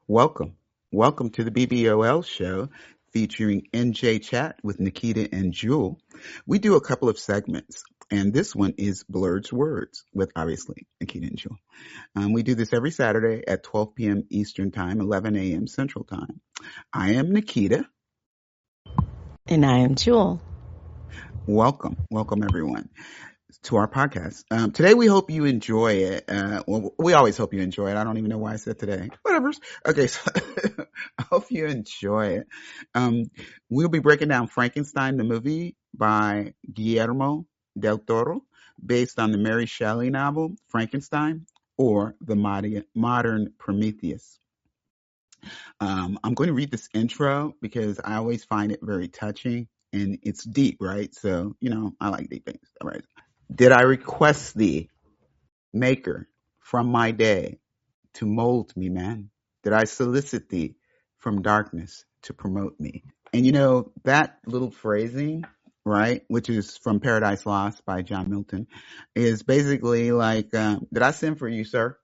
Welcome. Welcome to the BBOL show featuring NJ Chat with Nikita and Jewel. We do a couple of segments, and this one is Blurred's Words with obviously Nikita and Jewel. We do this every Saturday at 12 p.m. Eastern Time, 11 a.m. Central Time. I am Nikita. And I am Jewel. Welcome. Welcome, everyone, to our podcast. Today, we hope you enjoy it. Well, we always hope you enjoy it. I don't even know why I said today. Whatever. Okay, so I hope you enjoy it. We'll be breaking down Frankenstein, the movie by Guillermo del Toro, based on the Mary Shelley novel Frankenstein or the modern Prometheus. I'm going to read this intro because I always find it very touching and it's deep, right? So, I like deep things. All right. Did I request thee, maker, from my day to mold me, man? Did I solicit thee from darkness to promote me? And that little phrasing, right, which is from Paradise Lost by John Milton, is basically like, did I send for you, sir?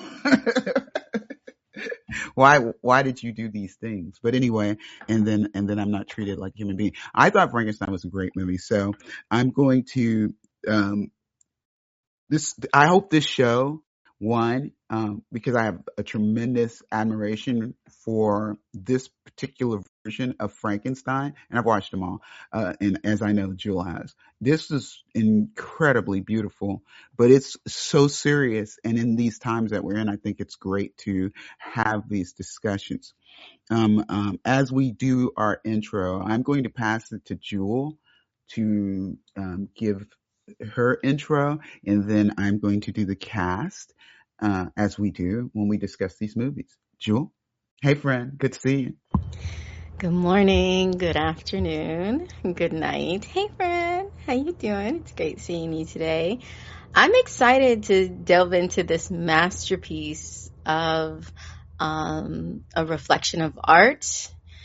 Why did you do these things? But anyway, and then I'm not treated like a human being. I thought Frankenstein was a great movie, so I'm going to I hope this show, one, because I have a tremendous admiration for this particular version of Frankenstein, and I've watched them all, and as I know Jewel has. This is incredibly beautiful, but it's so serious, and in these times that we're in, I think it's great to have these discussions. As we do our intro, I'm going to pass it to Jewel to give her intro, and then I'm going to do the cast as we do when we discuss these movies. Jewel, hey friend, good to see you. Good morning, good afternoon, good night. Hey friend, how you doing? It's great seeing you today. I'm excited to delve into this masterpiece of a reflection of art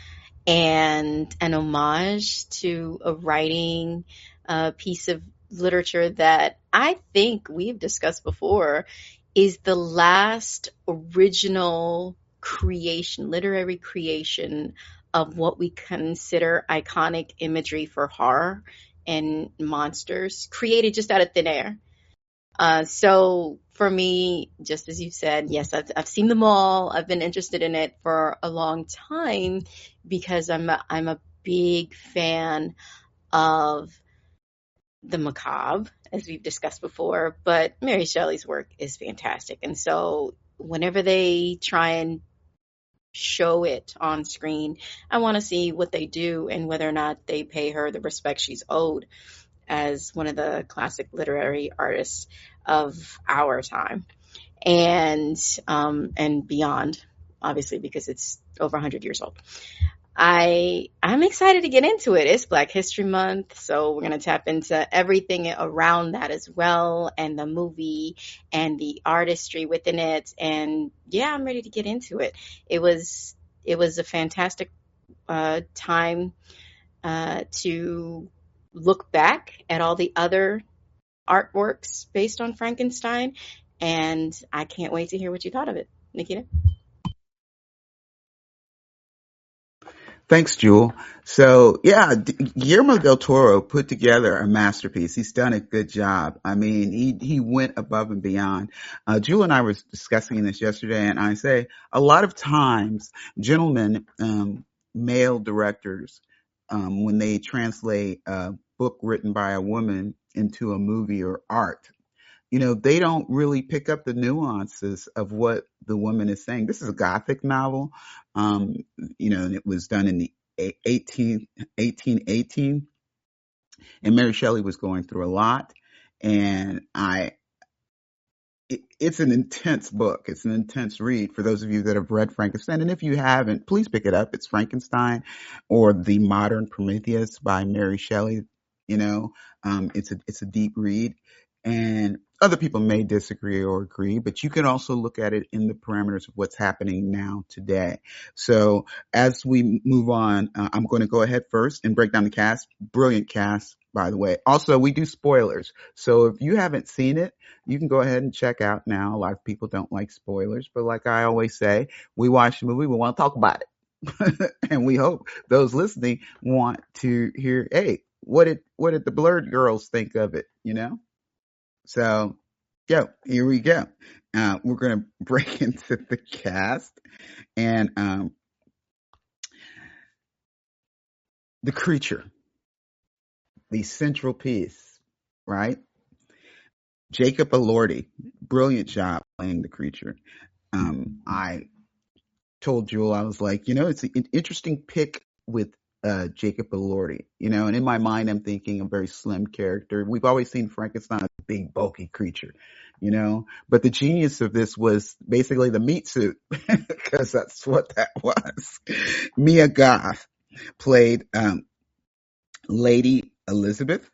and an homage to a writing piece of literature that I think we've discussed before is the last original creation, literary creation of what we consider iconic imagery for horror and monsters created just out of thin air. So for me, just as you said, yes, I've seen them all. I've been interested in it for a long time because I'm a big fan of the macabre, as we've discussed before, but Mary Shelley's work is fantastic. And so whenever they try and show it on screen, I want to see what they do and whether or not they pay her the respect she's owed as one of the classic literary artists of our time and beyond, obviously, because it's over 100 years old. I'm excited to get into it. It's Black History Month, so we're going to tap into everything around that as well, and the movie and the artistry within it. And yeah, I'm ready to get into it. It was a fantastic time to look back at all the other artworks based on Frankenstein, and I can't wait to hear what you thought of it, Nikita. Thanks, Jewel. So yeah, Guillermo del Toro put together a masterpiece. He's done a good job. I mean, he went above and beyond. Jewel and I were discussing this yesterday, and I say a lot of times, gentlemen, male directors, when they translate a book written by a woman into a movie or art, they don't really pick up the nuances of what the woman is saying. This is a Gothic novel, and it was done in the 1818, and Mary Shelley was going through a lot, and it's an intense book. It's an intense read for those of you that have read Frankenstein, and if you haven't, please pick it up. It's Frankenstein or the Modern Prometheus by Mary Shelley. It's a deep read. And other people may disagree or agree, but you can also look at it in the parameters of what's happening now today. So as we move on, I'm going to go ahead first and break down the cast. Brilliant cast, by the way. Also, we do spoilers. So if you haven't seen it, you can go ahead and check out now. A lot of people don't like spoilers, but like I always say, we watch the movie, we want to talk about it. And we hope those listening want to hear, hey, what did the Blurred girls think of it, you know? So, yeah, here we go. We're going to break into the cast and the creature, the central piece, right? Jacob Elordi, brilliant job playing the creature. I told Jewel, I was like, it's an interesting pick with Jacob Elordi, and in my mind, I'm thinking a very slim character. We've always seen Frankenstein as a big, bulky creature, but the genius of this was basically the meat suit, because that's what that was. Mia Goth played Lady Elizabeth.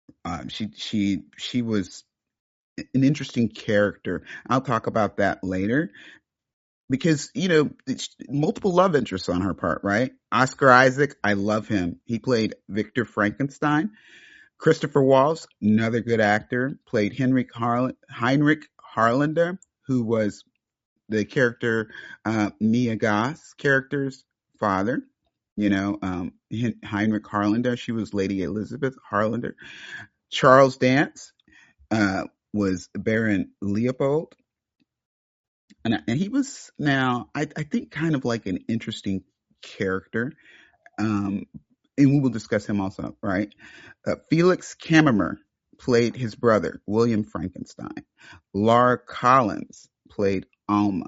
She was an interesting character. I'll talk about that later. Because, multiple love interests on her part, right? Oscar Isaac, I love him. He played Victor Frankenstein. Christopher Waltz, another good actor, played Heinrich Harlander, who was the character, Mia Goth's character's father. Heinrich Harlander, she was Lady Elizabeth Harlander. Charles Dance was Baron Leopold. And he was now, I think, kind of like an interesting character. And we will discuss him also, right? Felix Kammermer played his brother, William Frankenstein. Laura Collins played Alma.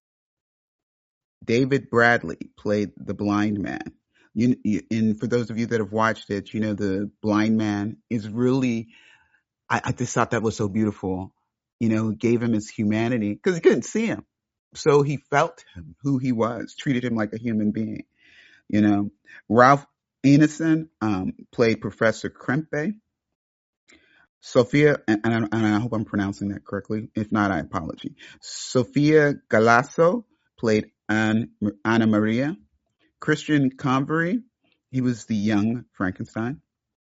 David Bradley played the blind man. And for those of you that have watched it, the blind man is really, I just thought that was so beautiful. Gave him his humanity because he couldn't see him. So he felt him, who he was, treated him like a human being. Ralph Ineson played Professor Krempe. Sophia, and I hope I'm pronouncing that correctly. If not, I apologize. Sophia Galasso played Anna Maria. Christian Convery, he was the young Frankenstein.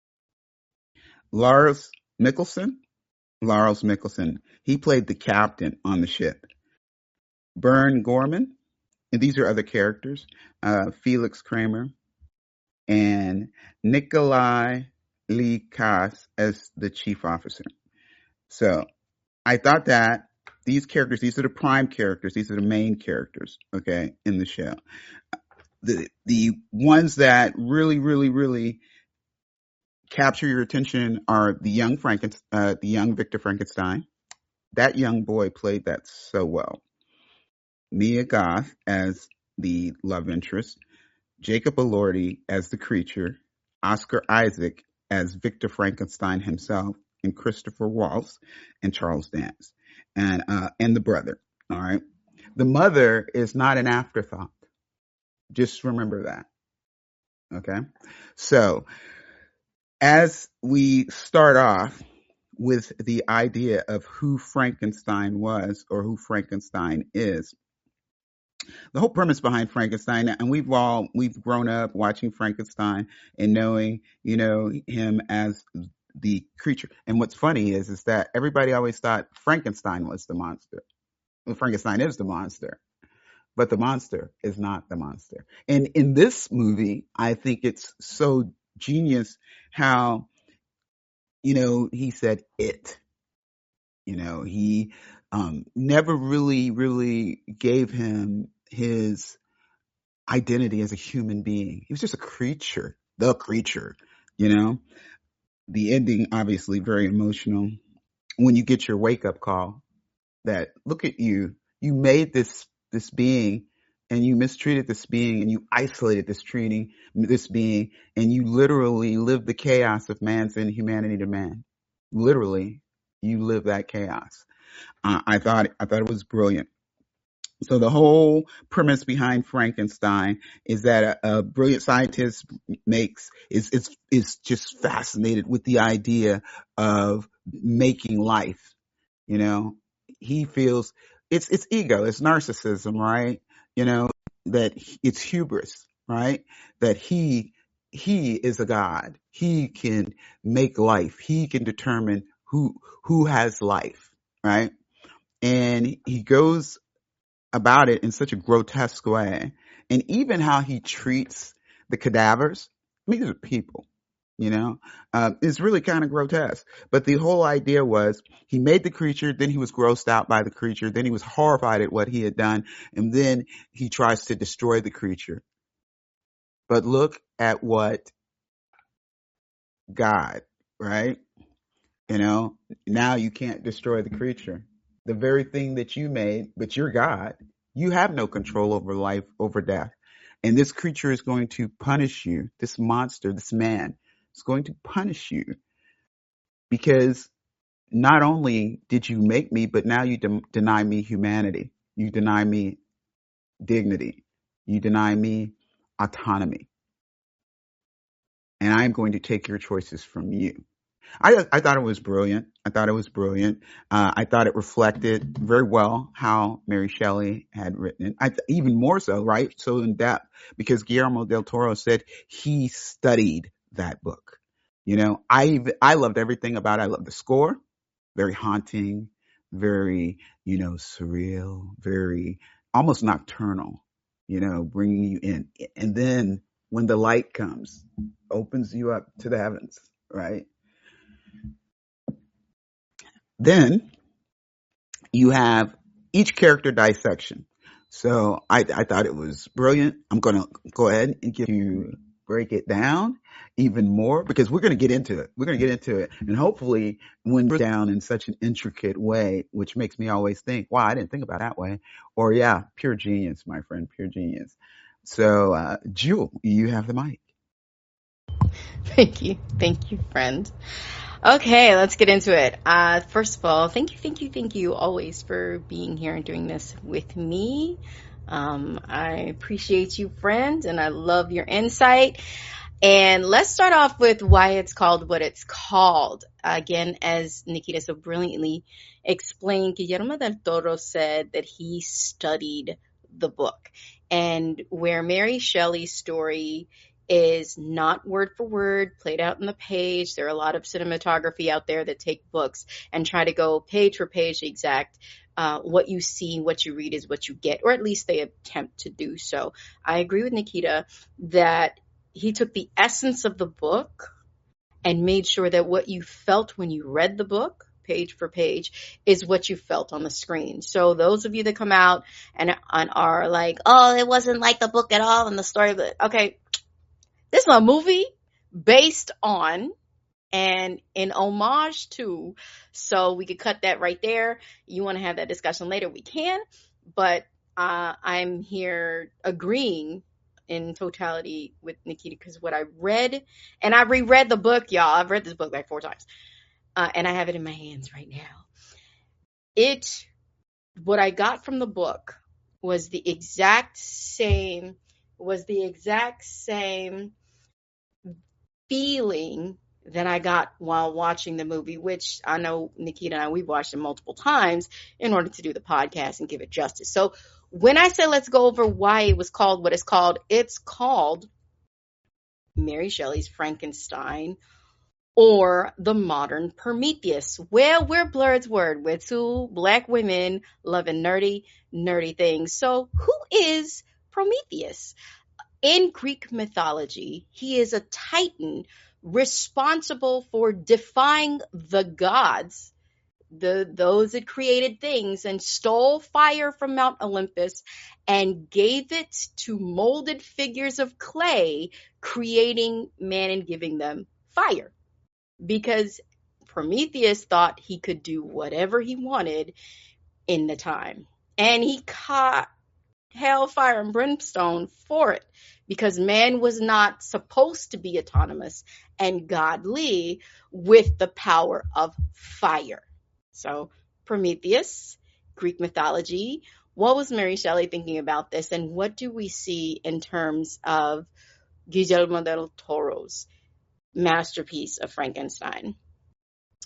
Lars Mikkelsen, he played the captain on the ship. Bern Gorman, and these are other characters, Felix Kramer, and Nikolai Lee Kass as the chief officer. So I thought that these characters, these are the prime characters, these are the main characters, okay, in the show. The ones that really, really, really capture your attention are the young Victor Frankenstein. That young boy played that so well. Mia Goth as the love interest, Jacob Elordi as the creature, Oscar Isaac as Victor Frankenstein himself, and Christopher Waltz and Charles Dance, and the brother. All right, the mother is not an afterthought. Just remember that. Okay, so as we start off with the idea of who Frankenstein was or who Frankenstein is, the whole premise behind Frankenstein, and we've grown up watching Frankenstein and knowing, him as the creature. And what's funny is that everybody always thought Frankenstein was the monster. Well, Frankenstein is the monster, but the monster is not the monster. And in this movie, I think it's so genius how, he said it. He never really gave him his identity as a human being. He was just a creature, the creature, The ending, obviously, very emotional. When you get your wake-up call that, look at you, you made this being, and you mistreated this being, and you isolated this being, and you literally lived the chaos of man's inhumanity to man. Literally, you live that chaos. I thought it was brilliant. So the whole premise behind Frankenstein is that a brilliant scientist is just fascinated with the idea of making life. You know, he feels it's ego, it's narcissism, right? You know, that it's hubris, right? That he is a god. He can make life. He can determine who has life, right? And he goes about it in such a grotesque way. And even how he treats the cadavers, I mean, these are people, you know, is really kind of grotesque. But the whole idea was he made the creature, then he was grossed out by the creature, then he was horrified at what he had done, and then he tries to destroy the creature. But look at what God, right? You know, now you can't destroy the creature. The very thing that you made, but you're God. You have no control over life, over death. And this creature is going to punish you. This monster, this man is going to punish you because not only did you make me, but now you deny me humanity. You deny me dignity. You deny me autonomy. And I'm going to take your choices from you. I thought it was brilliant. I thought it was brilliant. I thought it reflected very well how Mary Shelley had written it. Even more so, right? So in depth, because Guillermo del Toro said he studied that book. You know, I loved everything about it. I loved the score, very haunting, very, you know, surreal, very almost nocturnal, you know, bringing you in. And then when the light comes, opens you up to the heavens, right? Then you have each character dissection. So I thought it was brilliant. I'm going to go ahead and give you break it down even more because we're going to get into it. We're going to get into it. And hopefully when we're down in such an intricate way, which makes me always think, wow, I didn't think about it that way. Or yeah, pure genius, my friend, pure genius. So, Jewel, you have the mic. Thank you. Thank you, friend. Okay, let's get into it. First of all, thank you always for being here and doing this with me. I appreciate you, friend, and I love your insight. And let's start off with why it's called what it's called. Again, as Nikita so brilliantly explained, Guillermo del Toro said that he studied the book. And where Mary Shelley's story is not word for word played out on the page, there are a lot of cinematography out there that take books and try to go page for page exact. What you see, what you read is what you get, or at least they attempt to do so. I agree with Nikita that he took the essence of the book and made sure that what you felt when you read the book, page for page, is what you felt on the screen. So those of you that come out and are like, oh, it wasn't like the book at all and the story, but okay, this is a movie based on and in homage to, so we could cut that right there. You want to have that discussion later, we can, but I'm here agreeing in totality with Nikita because what I read, and I reread the book, y'all. I've read this book like 4 times, and I have it in my hands right now. What I got from the book was the exact same feeling that I got while watching the movie, which I know Nikita and I, we've watched it multiple times in order to do the podcast and give it justice. So when I say let's go over why it was called what it's called Mary Shelley's Frankenstein or the modern Prometheus. Well, we're Blurred's Word. We're 2 Black women loving nerdy things. So who is Prometheus? In Greek mythology, he is a titan responsible for defying the gods, those that created things, and stole fire from Mount Olympus and gave it to molded figures of clay, creating man and giving them fire. Because Prometheus thought he could do whatever he wanted in the time. And he caught hell, fire, and brimstone for it, because man was not supposed to be autonomous and godly with the power of fire. So Prometheus, Greek mythology. What was Mary Shelley thinking about this, and what do we see in terms of Guillermo del Toro's masterpiece of Frankenstein?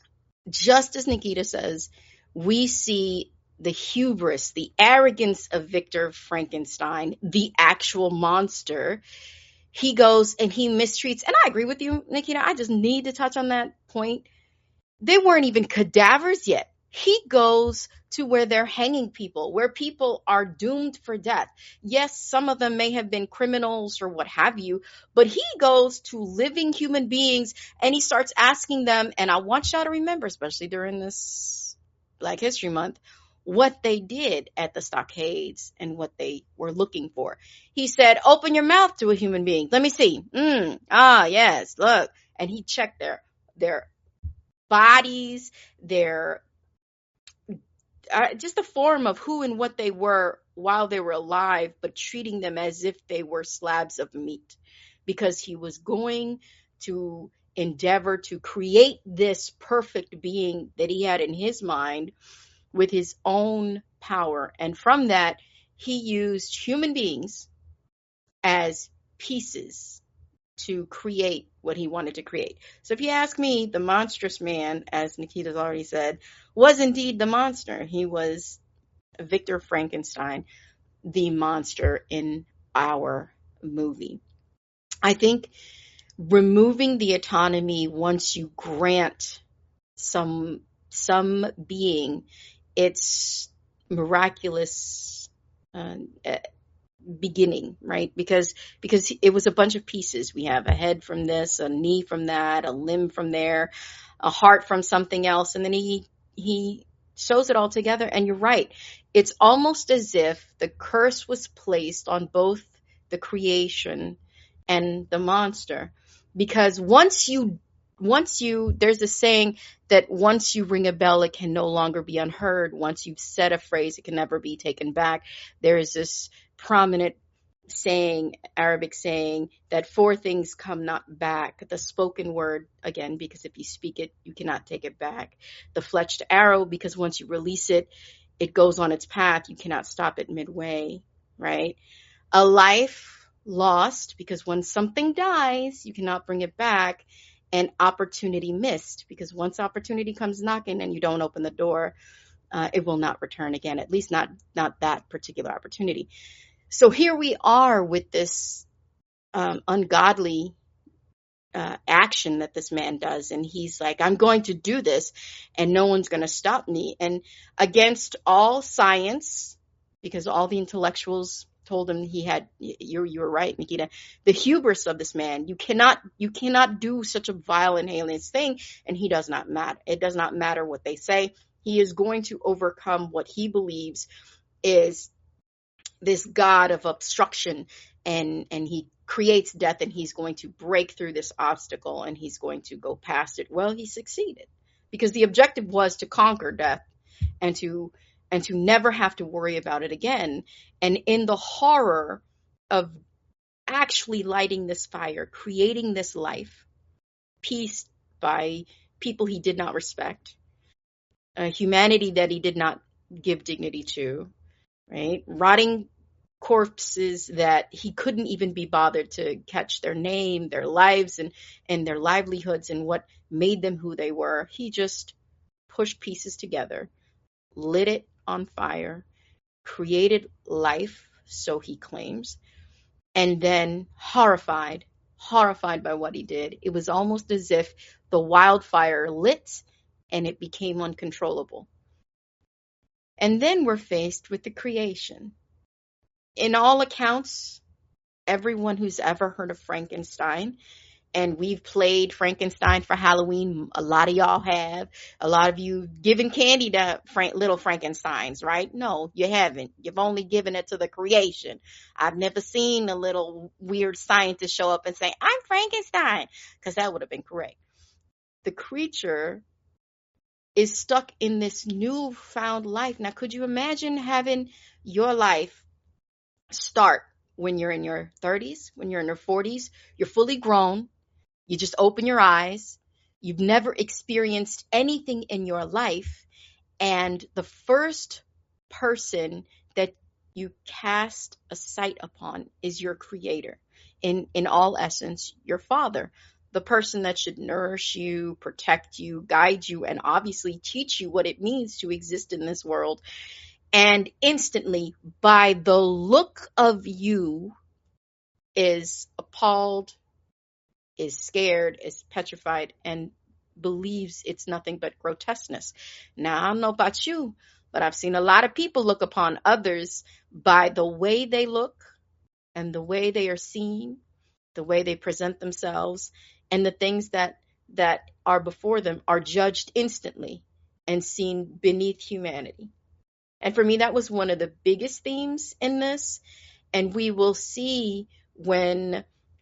just as Nikita says, we see the hubris, the arrogance of Victor Frankenstein, the actual monster. He goes and he mistreats, and I agree with you, Nikita. I just need to touch on that point. They weren't even cadavers yet. He goes to where they're hanging people, where people are doomed for death. Yes, some of them may have been criminals or what have you, but he goes to living human beings and he starts asking them, and I want y'all to remember, especially during this Black History Month, what they did at the stockades and what they were looking for. He said, open your mouth to a human being. Let me see. Yes, look. And he checked their bodies, their just the form of who and what they were while they were alive, but treating them as if they were slabs of meat, because he was going to endeavor to create this perfect being that he had in his mind with his own power. And from that, he used human beings as pieces to create what he wanted to create. So if you ask me, the monstrous man, as Nikita's already said, was indeed the monster. He was Victor Frankenstein, the monster in our movie. I think removing the autonomy once you grant some being its miraculous beginning, right? Because it was a bunch of pieces. We have a head from this, a knee from that, a limb from there, a heart from something else, and then he sews it all together. And you're right, it's almost as if the curse was placed on both the creation and the monster, because once you there's a saying that once you ring a bell, it can no longer be unheard. Once you've said a phrase, it can never be taken back. There is this prominent saying, Arabic saying, that four things come not back. The spoken word, again, because if you speak it, you cannot take it back. The fletched arrow, because once you release it, it goes on its path. You cannot stop it midway, right? A life lost, because when something dies, you cannot bring it back. And opportunity missed, because once opportunity comes knocking and you don't open the door, it will not return again, at least not that particular opportunity. So here we are with this ungodly action that this man does. And he's like, I'm going to do this and no one's going to stop me. And against all science, because all the intellectuals told him he had, you were right, Nikita, the hubris of this man. You cannot do such a vile and heinous thing. And he does not matter. It does not matter what they say. He is going to overcome what he believes is this God of obstruction, and he creates death, and he's going to break through this obstacle and he's going to go past it. Well, he succeeded, because the objective was to conquer death and to never have to worry about it again. And in the horror of actually lighting this fire, creating this life, pieced by people he did not respect, a humanity that he did not give dignity to, right? Rotting corpses that he couldn't even be bothered to catch their name, their lives, and their livelihoods and what made them who they were. He just pushed pieces together, lit it on fire, created life, so he claims, and then horrified by what he did. It was almost as if the wildfire lit and it became uncontrollable. And then we're faced with the creation. In all accounts, everyone who's ever heard of Frankenstein, and we've played Frankenstein for Halloween, a lot of y'all have. A lot of you given candy to little Frankensteins, right? No, you haven't. You've only given it to the creation. I've never seen a little weird scientist show up and say, I'm Frankenstein, because that would have been correct. The creature is stuck in this newfound life. Now, could you imagine having your life start when you're in your 30s, when you're in your 40s, you're fully grown, you just open your eyes, you've never experienced anything in your life, and the first person that you cast a sight upon is your creator, in all essence, your father. the person that should nourish you, protect you, guide you, and obviously teach you what it means to exist in this world. And instantly, by the look of you, is appalled, is scared, is petrified, and believes it's nothing but grotesqueness. Now, I don't know about you, but I've seen a lot of people look upon others by the way they look and the way they are seen, the way they present themselves, and the things that are before them are judged instantly and seen beneath humanity. And for me, that was one of the biggest themes in this. And we will see when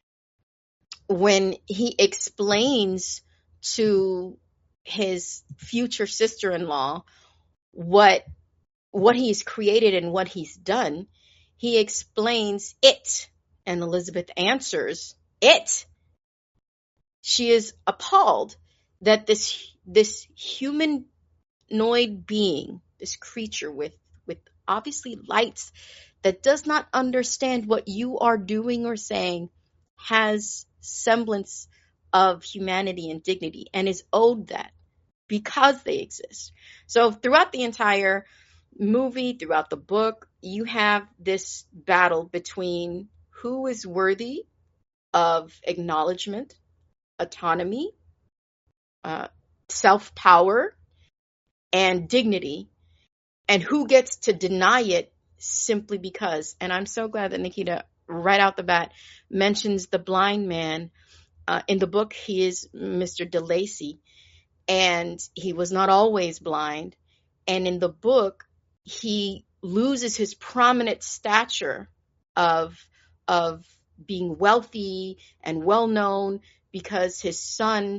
he explains to his future sister-in-law what he's created and what he's done, he explains it, and Elizabeth answers it. She is appalled that this humanoid being, this creature with obviously lights, that does not understand what you are doing or saying, has semblance of humanity and dignity and is owed that because they exist. So throughout the entire movie, throughout the book, you have this battle between who is worthy of acknowledgement, autonomy, self-power, and dignity, and who gets to deny it simply because. And I'm so glad that Nikita, right out the bat, mentions the blind man. In the book, he is Mr. DeLacy, and he was not always blind. And in the book, he loses his prominent stature of being wealthy and well known because his son,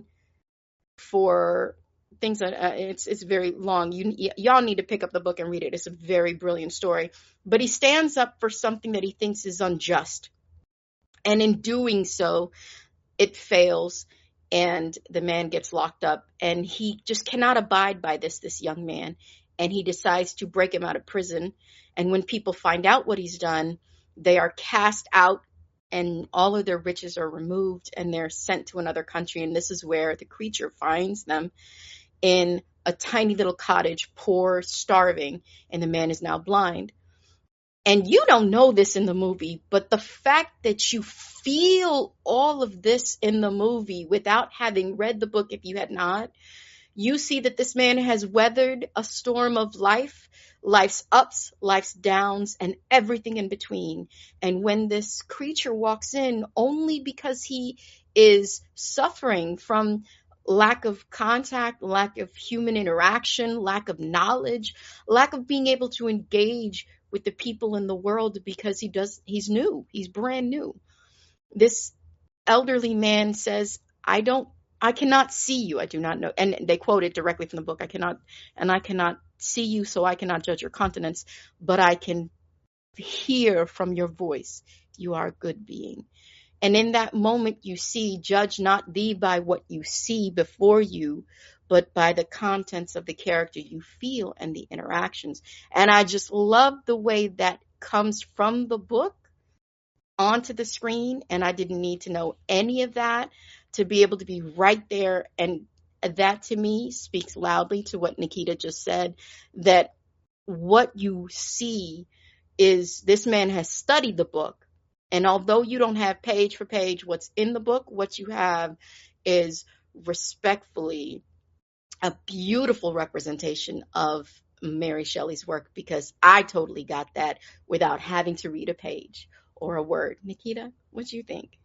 for things that it's very long. Y'all need to pick up the book and read it. It's a very brilliant story. But he stands up for something that he thinks is unjust, and in doing so, it fails, and the man gets locked up, and he just cannot abide by this young man, and he decides to break him out of prison. And when people find out what he's done, they are cast out, and all of their riches are removed, and they're sent to another country. And this is where the creature finds them in a tiny little cottage, poor, starving, and the man is now blind. And you don't know this in the movie, but the fact that you feel all of this in the movie without having read the book, if you had not, you see that this man has weathered a storm of life, life's ups, life's downs, and everything in between. And when this creature walks in, only because he is suffering from lack of contact, lack of human interaction, lack of knowledge, lack of being able to engage with the people in the world, because he's new, he's brand new. This elderly man says, I cannot see you. I do not know. And they quote it directly from the book. I cannot see you, so I cannot judge your countenance, but I can hear from your voice. You are a good being. And in that moment, you see, judge not thee by what you see before you, but by the contents of the character you feel and the interactions. And I just love the way that comes from the book onto the screen. And I didn't need to know any of that to be able to be right there. And that to me speaks loudly to what Nikita just said, that what you see is this man has studied the book. And although you don't have page for page what's in the book, what you have is respectfully a beautiful representation of Mary Shelley's work, because I totally got that without having to read a page or a word. Nikita, what do you think?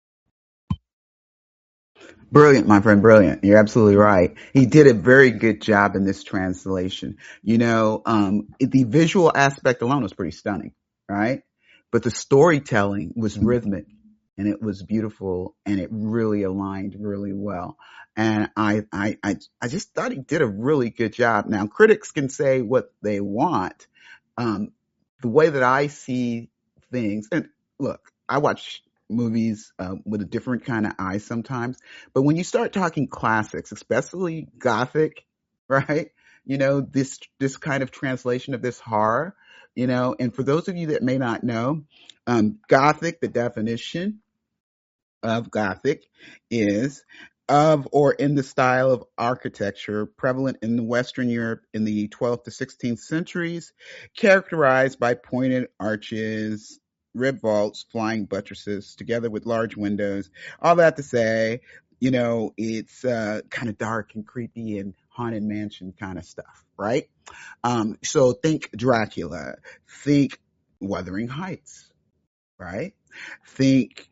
Brilliant, my friend, brilliant. You're absolutely right. He did a very good job in this translation. The visual aspect alone was pretty stunning, right? But the storytelling was rhythmic, and it was beautiful, and it really aligned really well. And I just thought he did a really good job. Now, critics can say what they want. The way that I see things, and look, I watch movies with a different kind of eye sometimes, but when you start talking classics, especially Gothic, right? This kind of translation of this horror, and for those of you that may not know, Gothic, the definition of Gothic is of or in the style of architecture prevalent in Western Europe in the 12th to 16th centuries, characterized by pointed arches, rib vaults, flying buttresses, together with large windows. All that to say, it's kind of dark and creepy and haunted mansion kind of stuff, right? So think Dracula, think Wuthering Heights, right? Think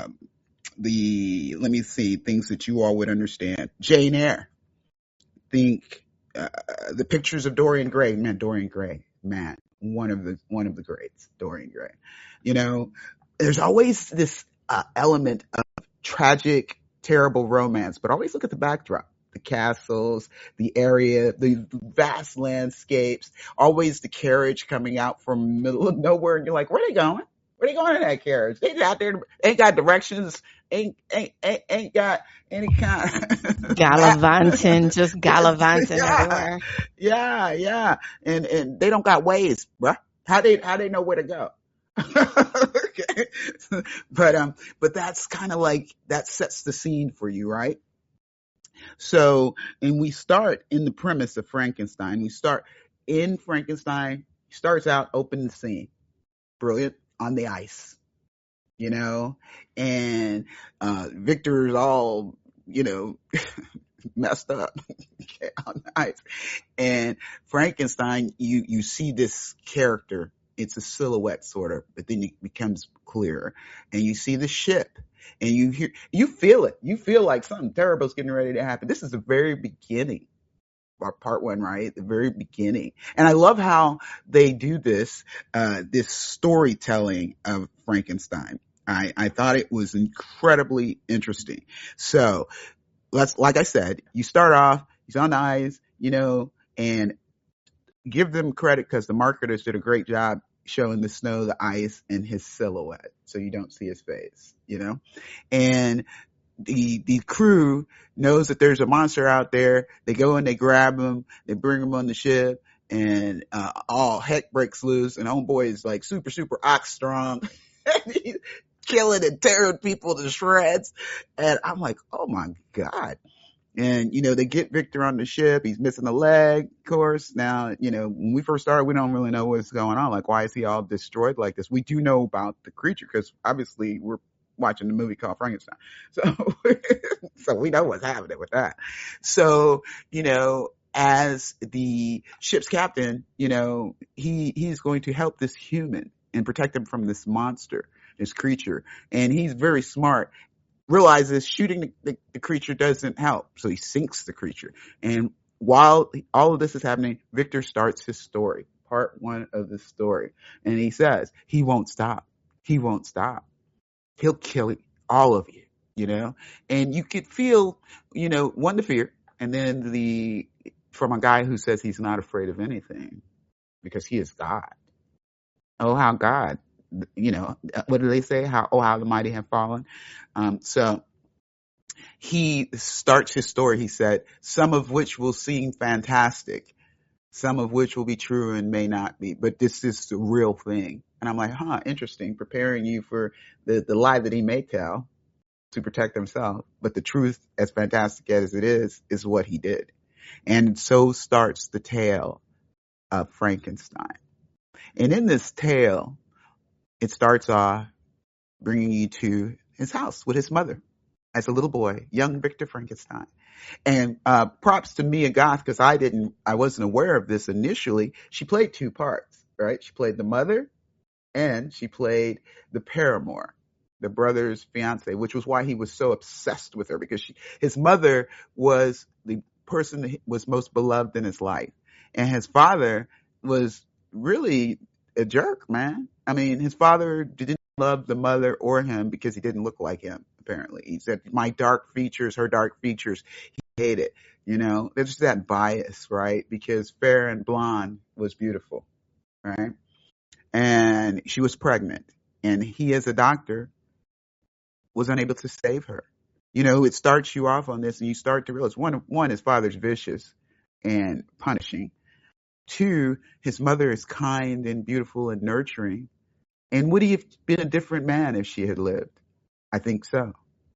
let me see, things that you all would understand. Jane Eyre. Think the pictures of Dorian Gray. Dorian Gray, one of the greats, Dorian Gray. There's always this element of tragic, terrible romance, but always look at the backdrop. The castles, the area, the vast landscapes, always the carriage coming out from middle of nowhere, and you're like, where are they going? Where they going in that carriage? They out there, ain't got directions, ain't got any kind of Gallivanting, just gallivanting yeah, everywhere. yeah. And they don't got ways, bruh. How they know where to go? Okay. But that's kind of like, that sets the scene for you, right? So, and we start in the premise of Frankenstein. We start in Frankenstein. He starts out open the scene, brilliant, on the ice, and Victor's all, messed up on the ice. And Frankenstein, you see this character. It's a silhouette sort of, but then it becomes clearer, and you see the ship, and you feel it. You feel like something terrible is getting ready to happen. This is the very beginning, part one, right? The very beginning. And I love how they do this storytelling of Frankenstein. I thought it was incredibly interesting. So like I said, you start off, he's on the ice, and give them credit because the marketers did a great job showing the snow, the ice, and his silhouette, so you don't see his face, and the crew knows that there's a monster out there. They go and they grab him, they bring him on the ship, and all heck breaks loose, and homeboy is like super, super ox strong. He's killing and tearing people to shreds. And I'm like, oh my God. And, they get Victor on the ship. He's missing a leg, of course. Now, when we first started, we don't really know what's going on. Like, why is he all destroyed like this? We do know about the creature because obviously we're watching the movie called Frankenstein. So, so we know what's happening with that. So, as the ship's captain, he's going to help this human and protect him from this monster, this creature. And he's very smart. Realizes shooting the creature doesn't help, so he sinks the creature. And while all of this is happening, Victor starts his story, part one of the story, and he says he won't stop. He won't stop. He'll kill all of you, and you could feel, one, the fear, and then from a guy who says he's not afraid of anything because he is God. Oh, how God. What do they say? How the mighty have fallen. So he starts his story. He said, some of which will seem fantastic, some of which will be true and may not be, but this is the real thing. And I'm like, interesting, preparing you for the lie that he may tell to protect himself. But the truth, as fantastic as it is what he did. And so starts the tale of Frankenstein. And in this tale, it starts off bringing you to his house with his mother as a little boy, young Victor Frankenstein. And props to Mia Goth, because I wasn't aware of this initially. She played two parts, right? She played the mother and she played the paramour, the brother's fiance, which was why he was so obsessed with her, because his mother was the person that was most beloved in his life. And his father was really a jerk, man. I mean, his father didn't love the mother or him because he didn't look like him, apparently. He said, her dark features, he hated. There's just that bias, right? Because fair and blonde was beautiful, right? And she was pregnant. And he, as a doctor, was unable to save her. It starts you off on this, and you start to realize, one, his father's vicious and punishing. Two, his mother is kind and beautiful and nurturing. And would he have been a different man if she had lived? I think so.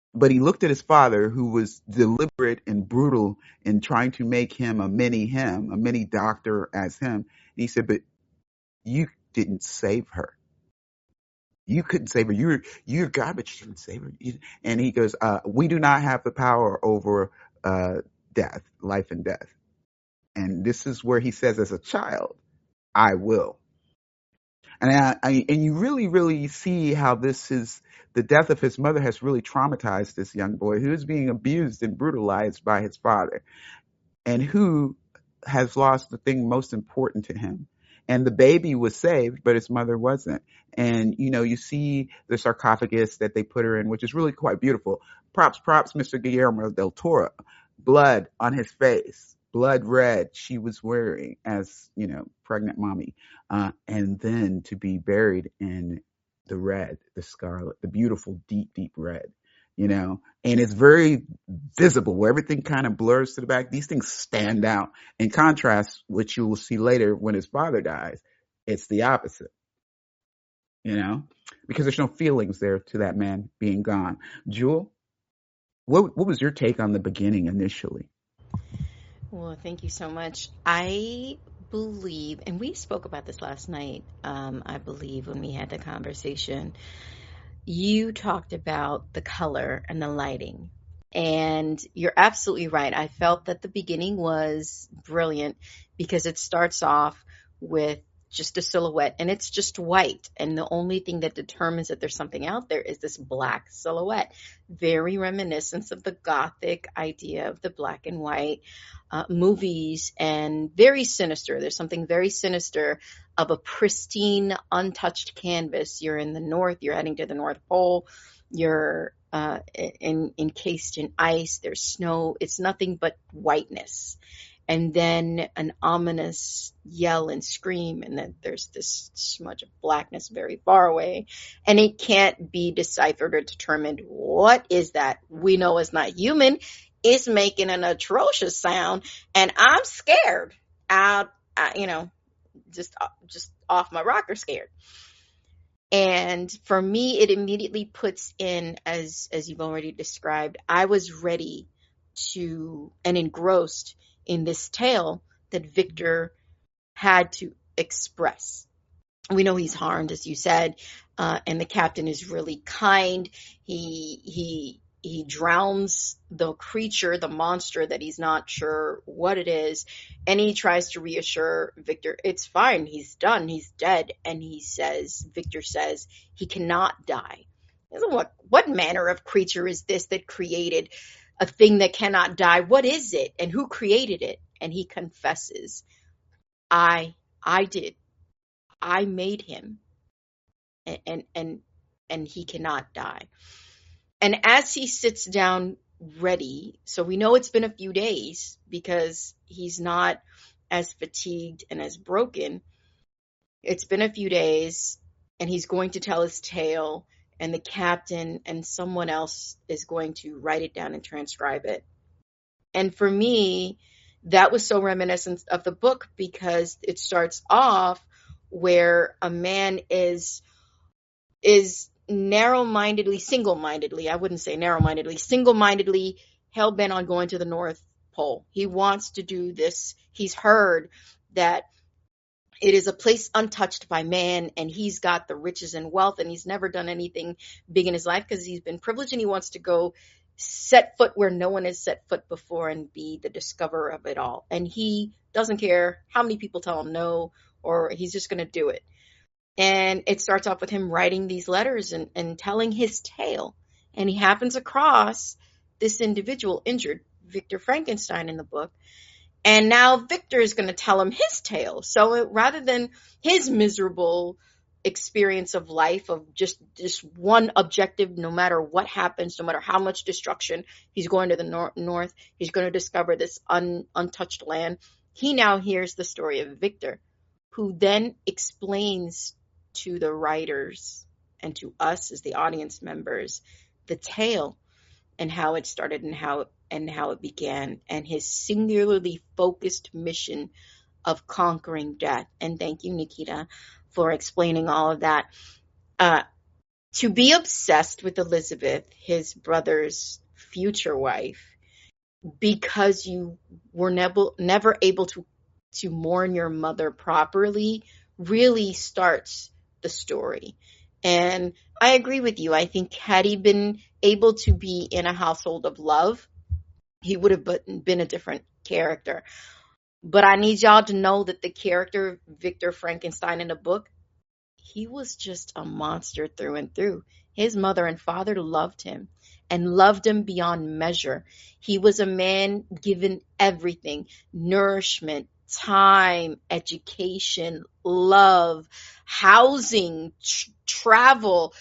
But he looked at his father, who was deliberate and brutal in trying to make him, a mini doctor as him. And he said, but you didn't save her. You couldn't save her. You're God, but you didn't save her. And he goes, we do not have the power over death, life and death. And this is where he says, as a child, I will. And you really, really see how this is, the death of his mother has really traumatized this young boy who is being abused and brutalized by his father, and who has lost the thing most important to him. And the baby was saved, but his mother wasn't. And, you see the sarcophagus that they put her in, which is really quite beautiful. Props, Mr. Guillermo del Toro. Blood on his face, blood red she was wearing as, pregnant mommy. And then to be buried in the red, the scarlet, the beautiful, deep, deep red, and it's very visible where everything kind of blurs to the back. These things stand out. In contrast, which you will see later when his father dies, it's the opposite, because there's no feelings there to that man being gone. Jewel, what was your take on the beginning initially? Well, thank you so much. I believe, and we spoke about this last night, I believe, when we had the conversation. You talked about the color and the lighting. And you're absolutely right. I felt that the beginning was brilliant because it starts off with just a silhouette and it's just white. And the only thing that determines that there's something out there is this black silhouette, very reminiscent of the Gothic idea of the black and white movies, and very sinister. There's something very sinister of a pristine, untouched canvas. You're in the north, you're heading to the North Pole, you're encased in ice, there's snow, it's nothing but whiteness. And then an ominous yell and scream, and then there's this smudge of blackness very far away, and it can't be deciphered or determined. What is that? We know it's not human. It's making an atrocious sound, and I'm scared out, just off my rocker scared. And for me, it immediately puts in, as you've already described, I was ready to and engrossed in this tale that Victor had to express. We know he's harmed, as you said, and the captain is really kind. He drowns the creature, the monster that he's not sure what it is, and he tries to reassure Victor, it's fine, he's done, he's dead. And Victor says, he cannot die. What manner of creature is this that created a thing that cannot die? What is it, and who created it? And he confesses, I did. I made him, and he cannot die. And as he sits down ready, so we know it's been a few days because he's not as fatigued and as broken. It's been a few days, and he's going to tell his tale, and the captain and someone else is going to write it down and transcribe it. And for me, that was so reminiscent of the book because it starts off where a man is narrow-mindedly, single-mindedly, I wouldn't say narrow-mindedly, single-mindedly hell-bent on going to the North Pole. He wants to do this. He's heard that it is a place untouched by man, and he's got the riches and wealth, and he's never done anything big in his life because he's been privileged, and he wants to go set foot where no one has set foot before and be the discoverer of it all. And he doesn't care how many people tell him no, or he's just going to do it. And it starts off with him writing these letters and telling his tale. And he happens across this individual injured, Victor Frankenstein, in the book. And now Victor is going to tell him his tale. So rather than his miserable experience of life of just one objective, no matter what happens, no matter how much destruction, he's going to the north, he's going to discover this untouched land. He now hears the story of Victor, who then explains to the writers and to us as the audience members the tale and how it started and how it began, and his singularly focused mission of conquering death. And thank you, Nikita, for explaining all of that. To be obsessed with Elizabeth, his brother's future wife, because you were never able to mourn your mother properly, really starts the story. And I agree with you. I think had he been able to be in a household of love, he would have been a different character. But I need y'all to know that the character Victor Frankenstein in the book, he was just a monster through and through. His mother and father loved him and loved him beyond measure. He was a man given everything: nourishment, time, education, love, housing, travel,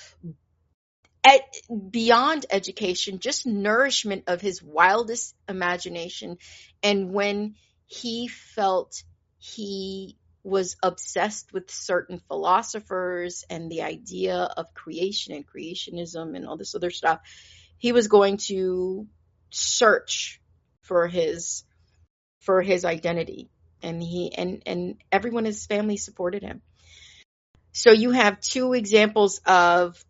beyond education, just nourishment of his wildest imagination. And when he felt he was obsessed with certain philosophers and the idea of creation and creationism and all this other stuff, he was going to search for his identity. And and everyone in his family supported him. So you have two examples of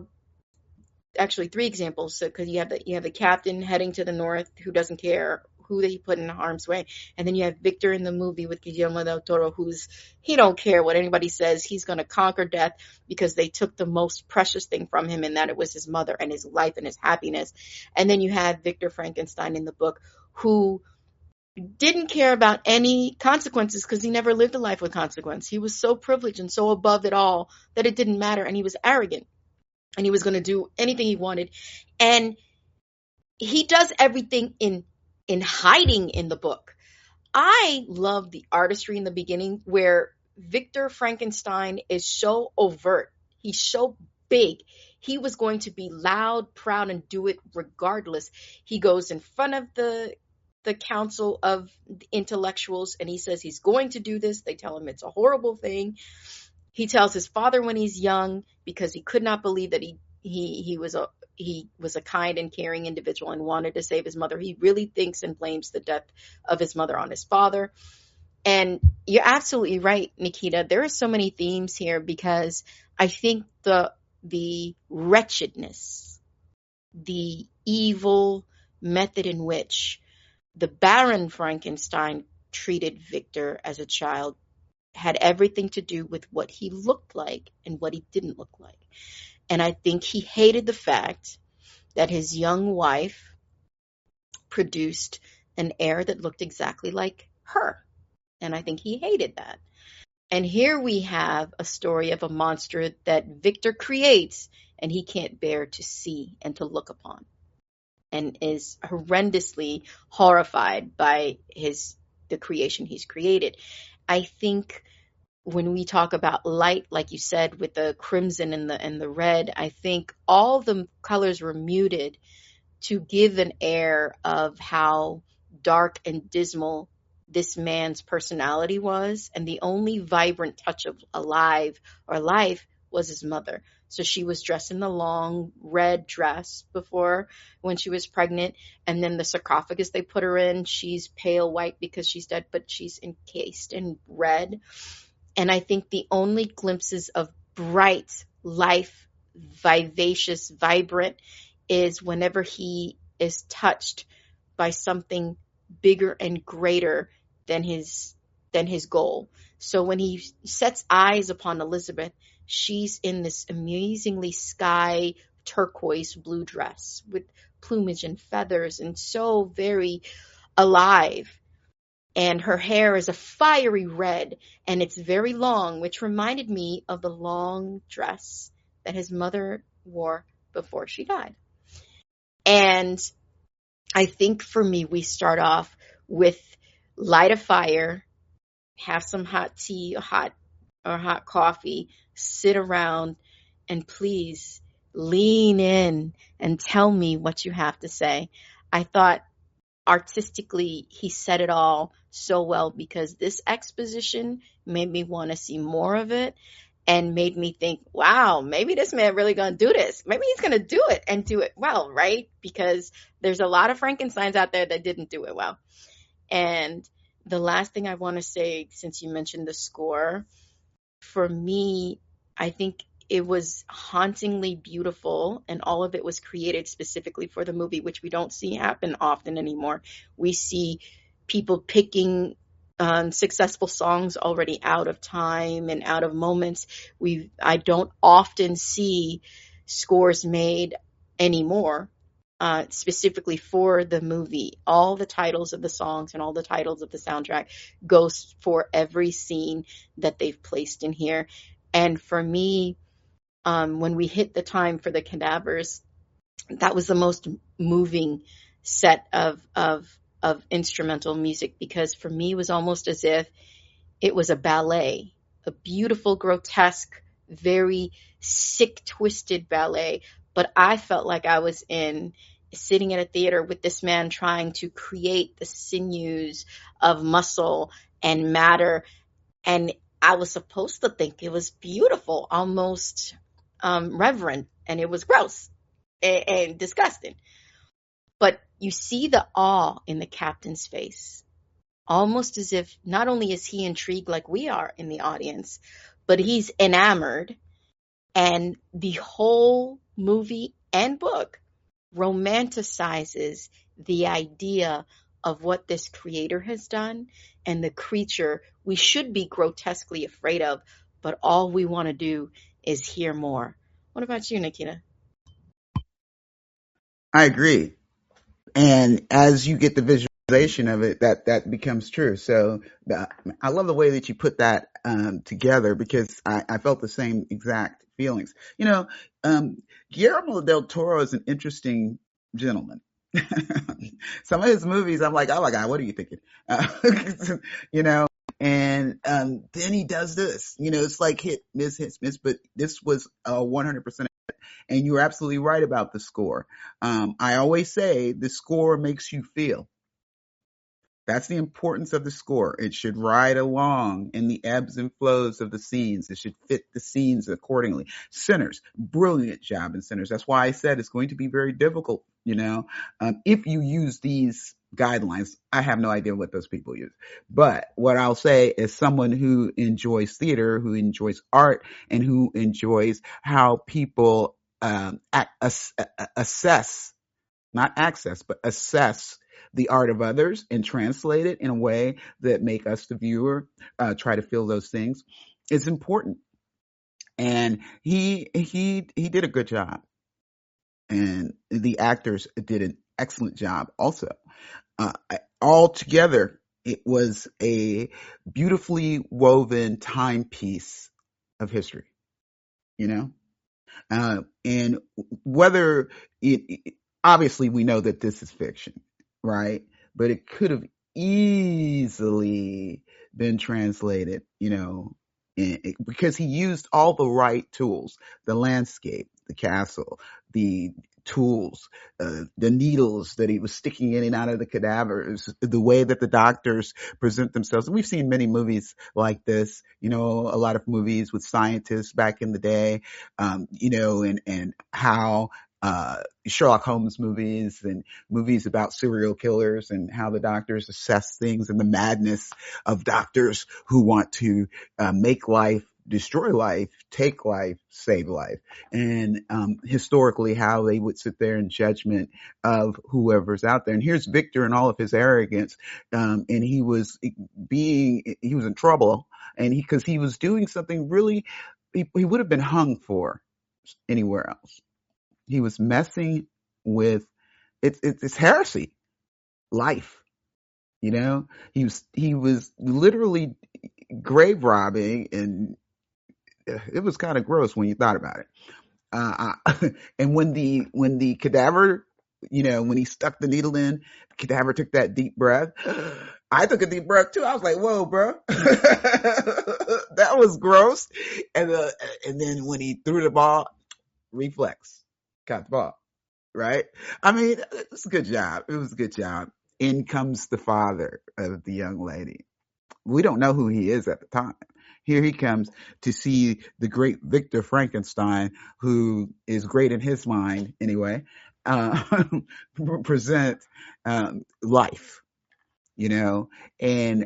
actually three examples, because you have the captain heading to the north who doesn't care who he put in harm's way, and then you have Victor in the movie with Guillermo del Toro, he don't care what anybody says. He's going to conquer death because they took the most precious thing from him, and that it was his mother and his life and his happiness. And then you have Victor Frankenstein in the book, who didn't care about any consequences because he never lived a life with consequence. He was so privileged and so above it all that it didn't matter, and he was arrogant. And he was going to do anything he wanted. And he does everything in hiding in the book. I love the artistry in the beginning where Victor Frankenstein is so overt. He's so big. He was going to be loud, proud, and do it regardless. He goes in front of the council of intellectuals and he says he's going to do this. They tell him it's a horrible thing. He tells his father when he's young, because he could not believe that he was a kind and caring individual and wanted to save his mother. He really thinks and blames the death of his mother on his father. And you're absolutely right, Nikita. There are so many themes here, because I think the wretchedness, the evil method in which the Baron Frankenstein treated Victor as a child had everything to do with what he looked like and what he didn't look like. And I think he hated the fact that his young wife produced an heir that looked exactly like her. And I think he hated that. And here we have a story of a monster that Victor creates and he can't bear to see and to look upon, and is horrendously horrified by the creation he's created. I think when we talk about light, like you said, with the crimson and the red, I think all the colors were muted to give an air of how dark and dismal this man's personality was. And the only vibrant touch of alive or life was his mother. So she was dressed in the long red dress before, when she was pregnant. And then the sarcophagus they put her in, she's pale white because she's dead, but she's encased in red. And I think the only glimpses of bright life, vivacious, vibrant, is whenever he is touched by something bigger and greater than his goal. So when he sets eyes upon Elizabeth, she's in this amazingly sky turquoise blue dress with plumage and feathers and so very alive. And her hair is a fiery red and it's very long, which reminded me of the long dress that his mother wore before she died. And I think for me, we start off with light a fire, have some hot tea or hot coffee, sit around, and please lean in and tell me what you have to say. I thought artistically he said it all so well, because this exposition made me want to see more of it and made me think, wow, maybe this man really gonna do this. Maybe he's gonna do it and do it well, right? Because there's a lot of Frankensteins out there that didn't do it well. And the last thing I want to say, since you mentioned the score, for me, I think it was hauntingly beautiful, and all of it was created specifically for the movie, which we don't see happen often anymore. We see people picking successful songs already out of time and out of moments. I don't often see scores made anymore specifically for the movie. All the titles of the songs and all the titles of the soundtrack goes for every scene that they've placed in here. And for me, when we hit the time for the cadavers, that was the most moving set of instrumental music, because for me it was almost as if it was a ballet, a beautiful, grotesque, very sick, twisted ballet. But I felt like I was sitting in a theater with this man trying to create the sinews of muscle and matter. And I was supposed to think it was beautiful, almost reverent, and it was gross and disgusting. But you see the awe in the captain's face, almost as if not only is he intrigued like we are in the audience, but he's enamored. And the whole movie and book romanticizes the idea of what this creator has done and the creature we should be grotesquely afraid of, but all we want to do is hear more. What about you, Nikita? I agree. And as you get the visualization of it, that becomes true. So I love the way that you put that together, because I felt the same exact feelings. Guillermo del Toro is an interesting gentleman. Some of his movies, I'm like, oh my God, what are you thinking? You know, and then he does this. It's like hit, miss, but this was 100%. And you're absolutely right about the score. I always say the score makes you feel. That's the importance of the score. It should ride along in the ebbs and flows of the scenes. It should fit the scenes accordingly. Sinners, brilliant job in Sinners. That's why I said it's going to be very difficult, if you use these guidelines. I have no idea what those people use. But what I'll say is, someone who enjoys theater, who enjoys art, and who enjoys how people assess, not access, but assess the art of others and translate it in a way that make us, the viewer, try to feel those things, is important. And he did a good job, and the actors did an excellent job also. All together, it was a beautifully woven timepiece of history, and whether obviously we know that this is fiction, right? But it could have easily been translated, because he used all the right tools: the landscape, the castle, the tools, the needles that he was sticking in and out of the cadavers, the way that the doctors present themselves. And we've seen many movies like this, a lot of movies with scientists back in the day, and how Sherlock Holmes movies and movies about serial killers, and how the doctors assess things, and the madness of doctors who want to make life, destroy life, take life, save life. And historically, how they would sit there in judgment of whoever's out there. And here's Victor in all of his arrogance, and he was in trouble, and because he was doing something really, he would have been hung for anywhere else. He was messing with it's heresy, life. He was literally grave robbing, and it was kind of gross when you thought about it. And when the cadaver, when he stuck the needle in, the cadaver took that deep breath. I took a deep breath too. I was like, "Whoa, bro, that was gross." And then when he threw the ball, reflex, caught the ball. Right? I mean, it was a good job. It was a good job. In comes the father of the young lady. We don't know who he is at the time. Here he comes to see the great Victor Frankenstein, who is great in his mind anyway, present life, and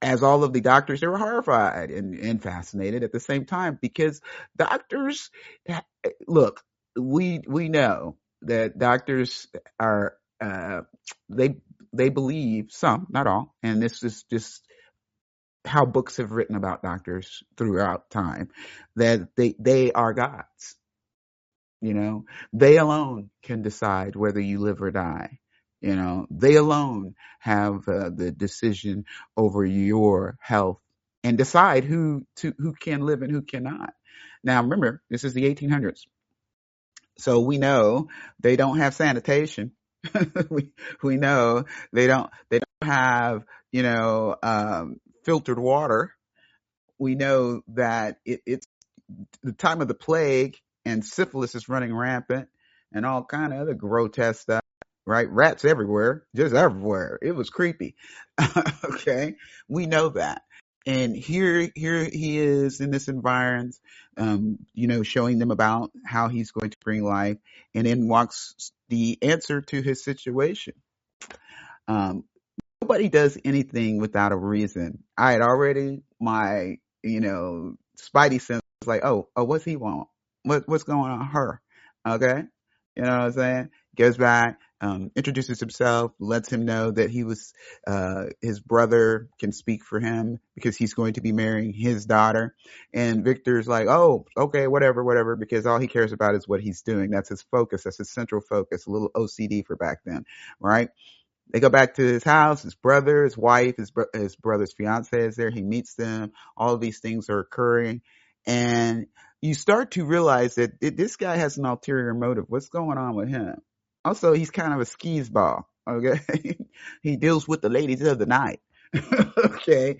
as all of the doctors, they were horrified and fascinated at the same time, because doctors, look, we know that doctors are, they they believe, some, not all, and this is just how books have written about doctors throughout time, that they are gods. You know, they alone can decide whether you live or die. You know, they alone have the decision over your health and decide who can live and who cannot. Now, remember, this is the 1800s, so we know they don't have sanitation. We know they don't have, filtered water. We know that it's the time of the plague, and syphilis is running rampant, and all kind of other grotesque stuff, right? Rats everywhere, just everywhere. It was creepy. Okay, we know that. And here he is in this environment, showing them about how he's going to bring life, and then walks the answer to his situation. Um, Nobody does anything without a reason. I had already, my, spidey sense was like, oh, what's he want? What's going on her? Okay. You know what I'm saying? Goes back, introduces himself, lets him know that his brother can speak for him because he's going to be marrying his daughter. And Victor's like, oh, okay, whatever, because all he cares about is what he's doing. That's his focus. That's his central focus, a little OCD for back then, right? They go back to his house, his brother, his wife, his brother's fiance is there. He meets them. All of these things are occurring. And you start to realize that this guy has an ulterior motive. What's going on with him? Also, he's kind of a skis ball. Okay. He deals with the ladies of the night. Okay.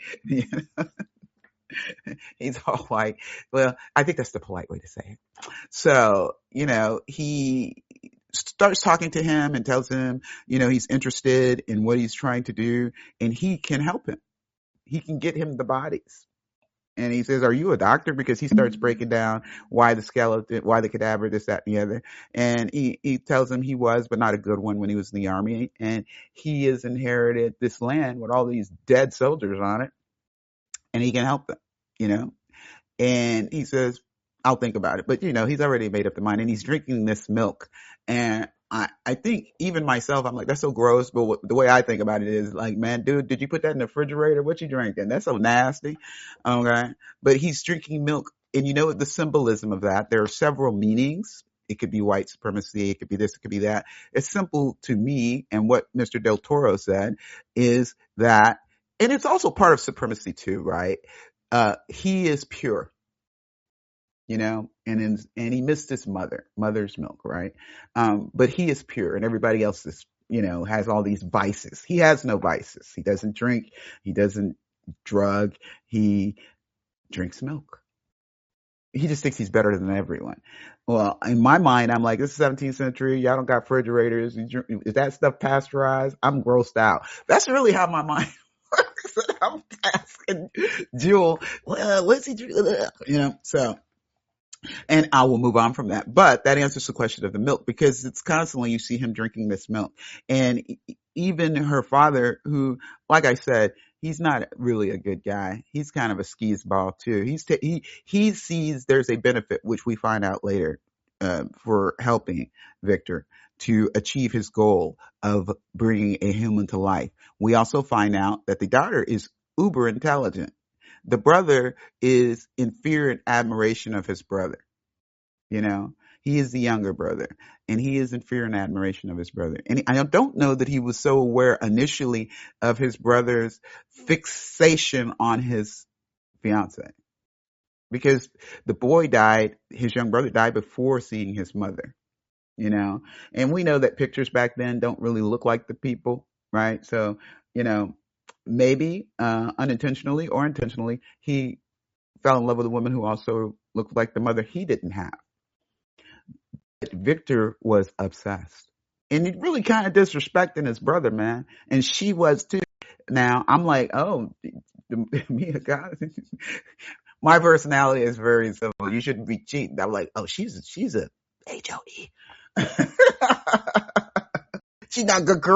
He's all like, well, I think that's the polite way to say it. So, he starts talking to him and tells him, he's interested in what he's trying to do, and he can help him. He can get him the bodies. And he says, are you a doctor? Because he starts breaking down why the skeleton, why the cadaver, this, that, and the other. And he tells him he was, but not a good one when he was in the army. And he has inherited this land with all these dead soldiers on it, and he can help them, And he says, I'll think about it. But, he's already made up the mind, and he's drinking this milk. And I think even myself, I'm like, that's so gross. But the way I think about it is like, man, dude, did you put that in the refrigerator? What you drinking? That's so nasty. Okay. But he's drinking milk. And you know the symbolism of that? There are several meanings. It could be white supremacy. It could be this. It could be that. It's simple to me. And what Mr. Del Toro said is that, and it's also part of supremacy too, right? He is pure. And he missed his mother's milk, right? But he is pure, and everybody else is, has all these vices. He has no vices. He doesn't drink. He doesn't drug. He drinks milk. He just thinks he's better than everyone. Well, in my mind, I'm like, this is 17th century. Y'all don't got refrigerators. Is that stuff pasteurized? I'm grossed out. That's really how my mind works. I'm asking Jewel, well, what's he drinking? So. And I will move on from that. But that answers the question of the milk, because it's constantly you see him drinking this milk. And even her father, who, like I said, he's not really a good guy. He's kind of a skis ball too. He sees there's a benefit, which we find out later, for helping Victor to achieve his goal of bringing a human to life. We also find out that the daughter is uber intelligent. The brother is in fear and admiration of his brother. He is the younger brother, and he is in fear and admiration of his brother. And I don't know that he was so aware initially of his brother's fixation on his fiance, because the boy died, his young brother died before seeing his mother, and we know that pictures back then don't really look like the people, right? So, maybe unintentionally or intentionally, he fell in love with a woman who also looked like the mother he didn't have. But Victor was obsessed, and he really kind of disrespecting his brother, man. And she was too. Now I'm like, oh, me, God, my personality is very simple. You shouldn't be cheating. I'm like, oh, she's a HOE. She's not a good girl.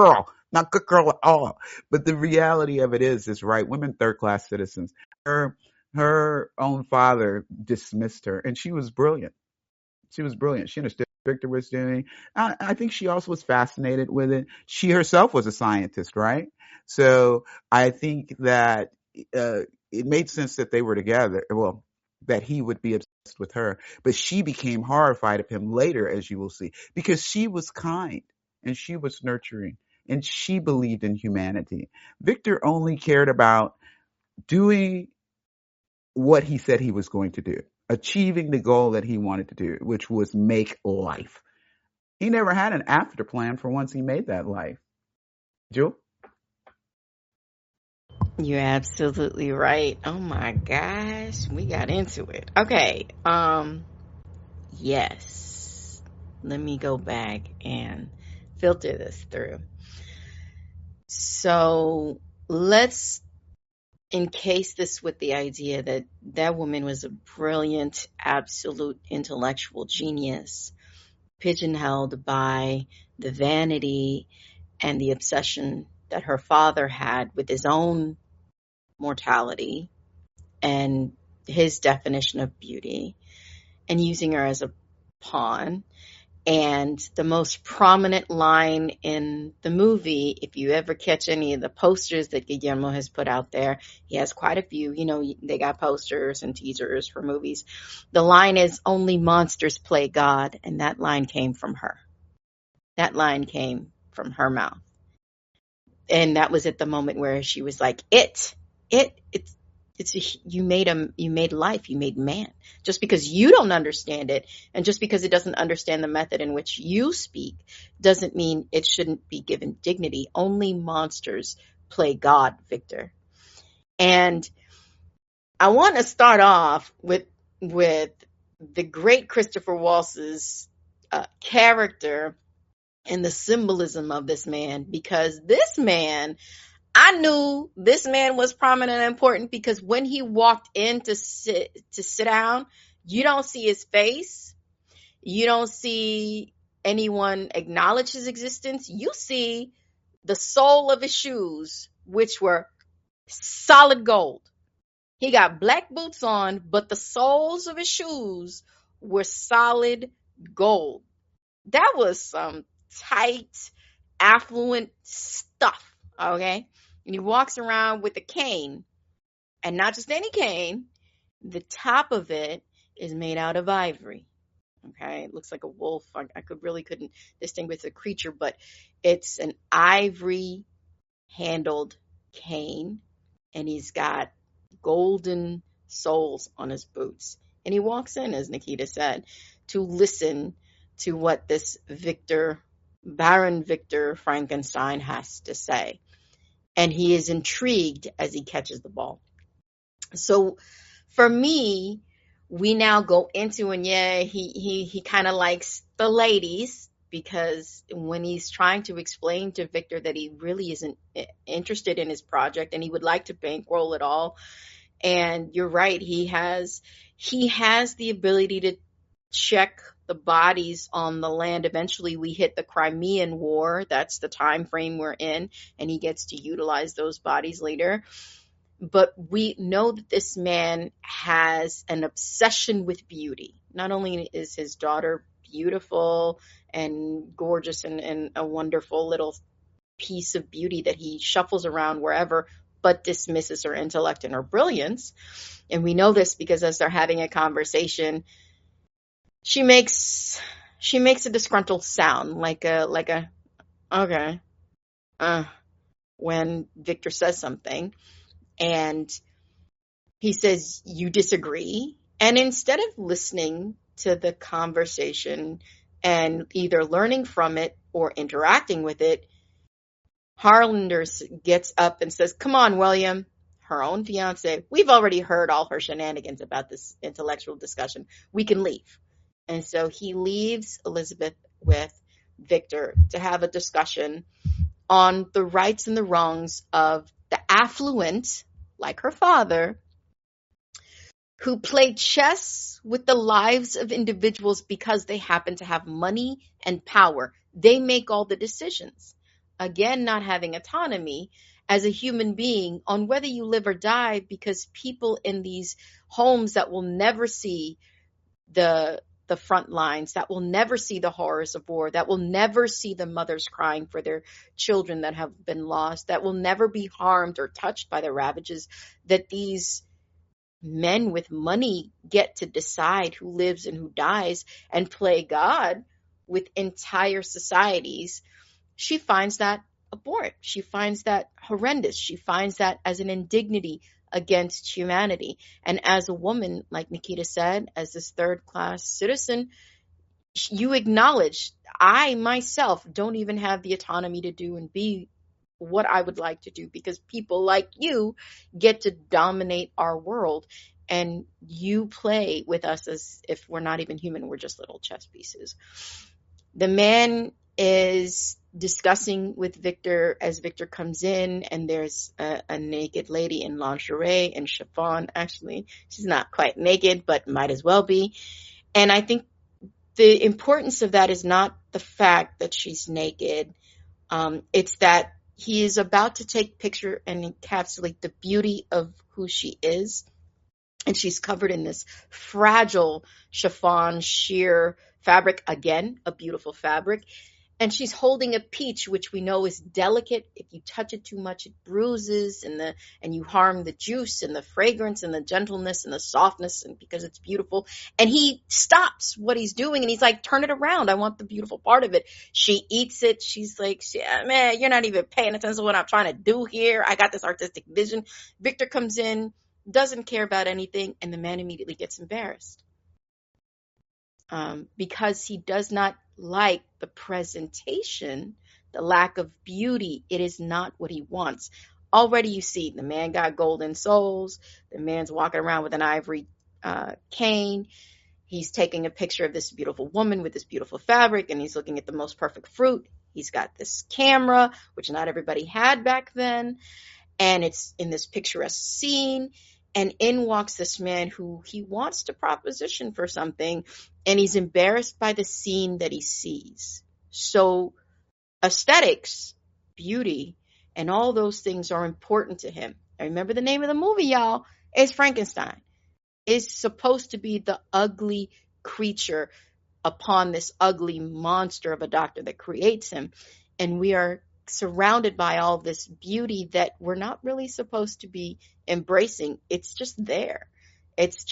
not good girl at all. But the reality of it is right. Women third class citizens. Her her own father dismissed her, and she was brilliant. She was brilliant. She understood what Victor was doing. I think she also was fascinated with it. She herself was a scientist, right? So I think that it made sense that they were together. Well, that he would be obsessed with her, but she became horrified of him later, as you will see, because she was kind and she was nurturing and she believed in humanity. Victor only cared about doing what he said he was going to do, achieving the goal that he wanted to do, which was make life. He never had an after plan for once he made that life. Jewel? You're absolutely right. Oh my gosh, we got into it. Okay. Yes. Let me go back and filter this through. So let's encase this with the idea that that woman was a brilliant, absolute intellectual genius, pigeonholed by the vanity and the obsession that her father had with his own mortality and his definition of beauty, and using her as a pawn. And the most prominent line in the movie, if you ever catch any of the posters that Guillermo has put out there, he has quite a few, they got posters and teasers for movies. The line is, "Only monsters play God." And that line came from her. That line came from her mouth. And that was at the moment where she was like, it's you made life, you made man. Just because you don't understand it, and just because it doesn't understand the method in which you speak, doesn't mean it shouldn't be given dignity. Only monsters play God, Victor. And I want to start off with the great Christopher Waltz's character and the symbolism of this man, because this man, I knew this man was prominent and important, because when he walked in to sit down, you don't see his face. You don't see anyone acknowledge his existence. You see the sole of his shoes, which were solid gold. He got black boots on, but the soles of his shoes were solid gold. That was some tight, affluent stuff, okay? And he walks around with a cane, and not just any cane. The top of it is made out of ivory, okay? It looks like a wolf. I couldn't distinguish the creature, but it's an ivory-handled cane, and he's got golden soles on his boots. And he walks in, as Nikita said, to listen to what this Baron Victor Frankenstein has to say. And he is intrigued as he catches the ball. So for me, we now go into, and he kind of likes the ladies, because when he's trying to explain to Victor that he really isn't interested in his project and he would like to bankroll it all. And you're right, he has the ability to check the bodies on the land. Eventually we hit the Crimean War. That's the time frame we're in, and he gets to utilize those bodies later. But we know that this man has an obsession with beauty. Not only is his daughter beautiful and gorgeous and a wonderful little piece of beauty that he shuffles around wherever, but dismisses her intellect and her brilliance. And we know this because as they're having a conversation, she makes a disgruntled sound, like a okay, when Victor says something, and he says, "You disagree?" And instead of listening to the conversation and either learning from it or interacting with it, Harlander gets up and says, "Come on, William," her own fiance. "We've already heard all her shenanigans about this intellectual discussion. We can leave." And so he leaves Elizabeth with Victor to have a discussion on the rights and the wrongs of the affluent, like her father, who play chess with the lives of individuals because they happen to have money and power. They make all the decisions. again, not having autonomy as a human being on whether you live or die, because people in these homes that will never see the front lines, that will never see the horrors of war, that will never see the mothers crying for their children that have been lost, that will never be harmed or touched by the ravages, that these men with money get to decide who lives and who dies and play God with entire societies. She finds that abhorrent. She finds that horrendous. She finds that as an indignity against humanity. And as a woman, like Nikita said, as this third-class citizen, you acknowledge, I myself don't even have the autonomy to do and be what I would like to do, because people like you get to dominate our world, and you play with us as if we're not even human, we're just little chess pieces. The man is discussing with Victor as Victor comes in, and there's a naked lady in lingerie and chiffon. Actually, she's not quite naked, but might as well be. And I think the importance of that is not the fact that she's naked. It's that he is about to take a picture and encapsulate the beauty of who she is. And she's covered in this fragile chiffon sheer fabric, again, a beautiful fabric. And she's holding a peach, which we know is delicate. If you touch it too much, it bruises, and you harm the juice and the fragrance and the gentleness and the softness, and because it's beautiful. And he stops what he's doing and he's like, turn it around. I want the beautiful part of it. She eats it. She's like, man, you're not even paying attention to what I'm trying to do here. I got this artistic vision. Victor comes in, doesn't care about anything, and the man immediately gets embarrassed. Because he does not like the presentation, the lack of beauty. It is not what he wants. Already you see the man got golden soles. The man's walking around with an ivory cane. He's taking a picture of this beautiful woman with this beautiful fabric, and he's looking at the most perfect fruit. He's got this camera, which not everybody had back then, and it's in this picturesque scene. And in walks this man who he wants to proposition for something, and he's embarrassed by the scene that he sees. So aesthetics, beauty, and all those things are important to him. I remember the name of the movie, y'all. It's Frankenstein. It's supposed to be the ugly creature upon this ugly monster of a doctor that creates him. And we are surrounded by all this beauty that we're not really supposed to be embracing. It's just there. It's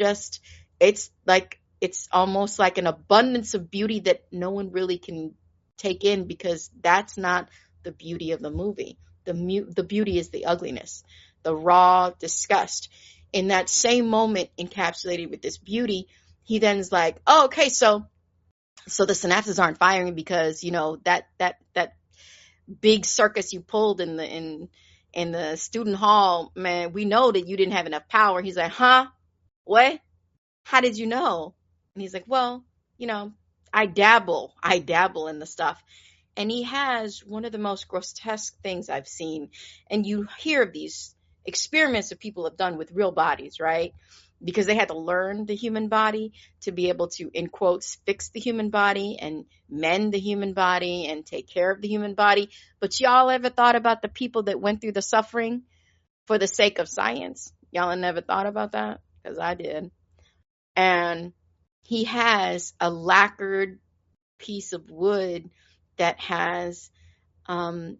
almost like an abundance of beauty that no one really can take in, because that's not the beauty of the movie. The beauty is the ugliness, the raw disgust. In that same moment, encapsulated with this beauty, he then is like, oh, okay, so the synapses aren't firing because, that big circus you pulled in the student hall, man, we know that you didn't have enough power. He's like, huh? What? How did you know? And he's like, well, I dabble in the stuff. And he has one of the most grotesque things I've seen. And you hear of these experiments that people have done with real bodies, right? Because they had to learn the human body to be able to, in quotes, fix the human body and mend the human body and take care of the human body. But y'all ever thought about the people that went through the suffering for the sake of science? Y'all never thought about that? Because I did. And he has a lacquered piece of wood that has the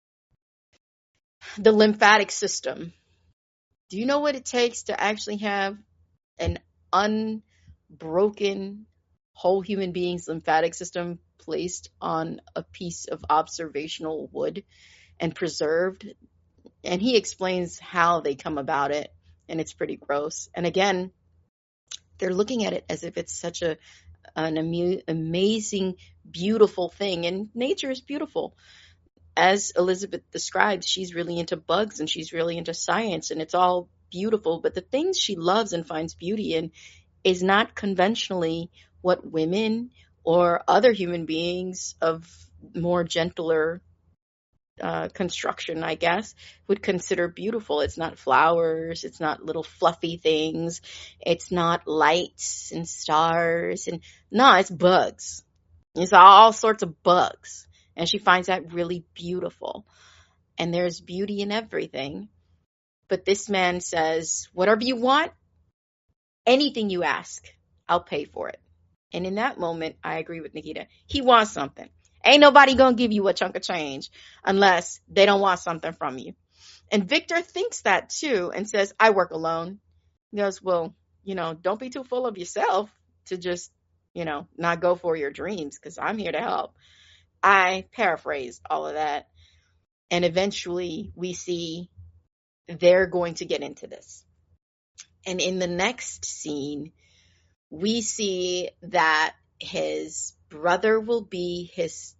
lymphatic system. Do you know what it takes to actually have an unbroken whole human being's lymphatic system placed on a piece of observational wood and preserved? And he explains how they come about it, and it's pretty gross. And again, they're looking at it as if it's such an amazing, beautiful thing. And nature is beautiful. As Elizabeth describes, she's really into bugs and she's really into science, and it's all beautiful. But the things she loves and finds beauty in is not conventionally what women or other human beings of more gentler construction, I guess, would consider beautiful. It's not flowers. It's not little fluffy things. It's not lights and stars. And no, it's bugs. It's all sorts of bugs. And she finds that really beautiful. And there's beauty in everything. But this man says, whatever you want, anything you ask, I'll pay for it. And in that moment, I agree with Nikita. He wants something. Ain't nobody gonna give you a chunk of change unless they don't want something from you. And Victor thinks that too and says, I work alone. He goes, well, don't be too full of yourself to just, not go for your dreams because I'm here to help. I paraphrase all of that. And eventually we see they're going to get into this. And in the next scene, we see that his brother will be his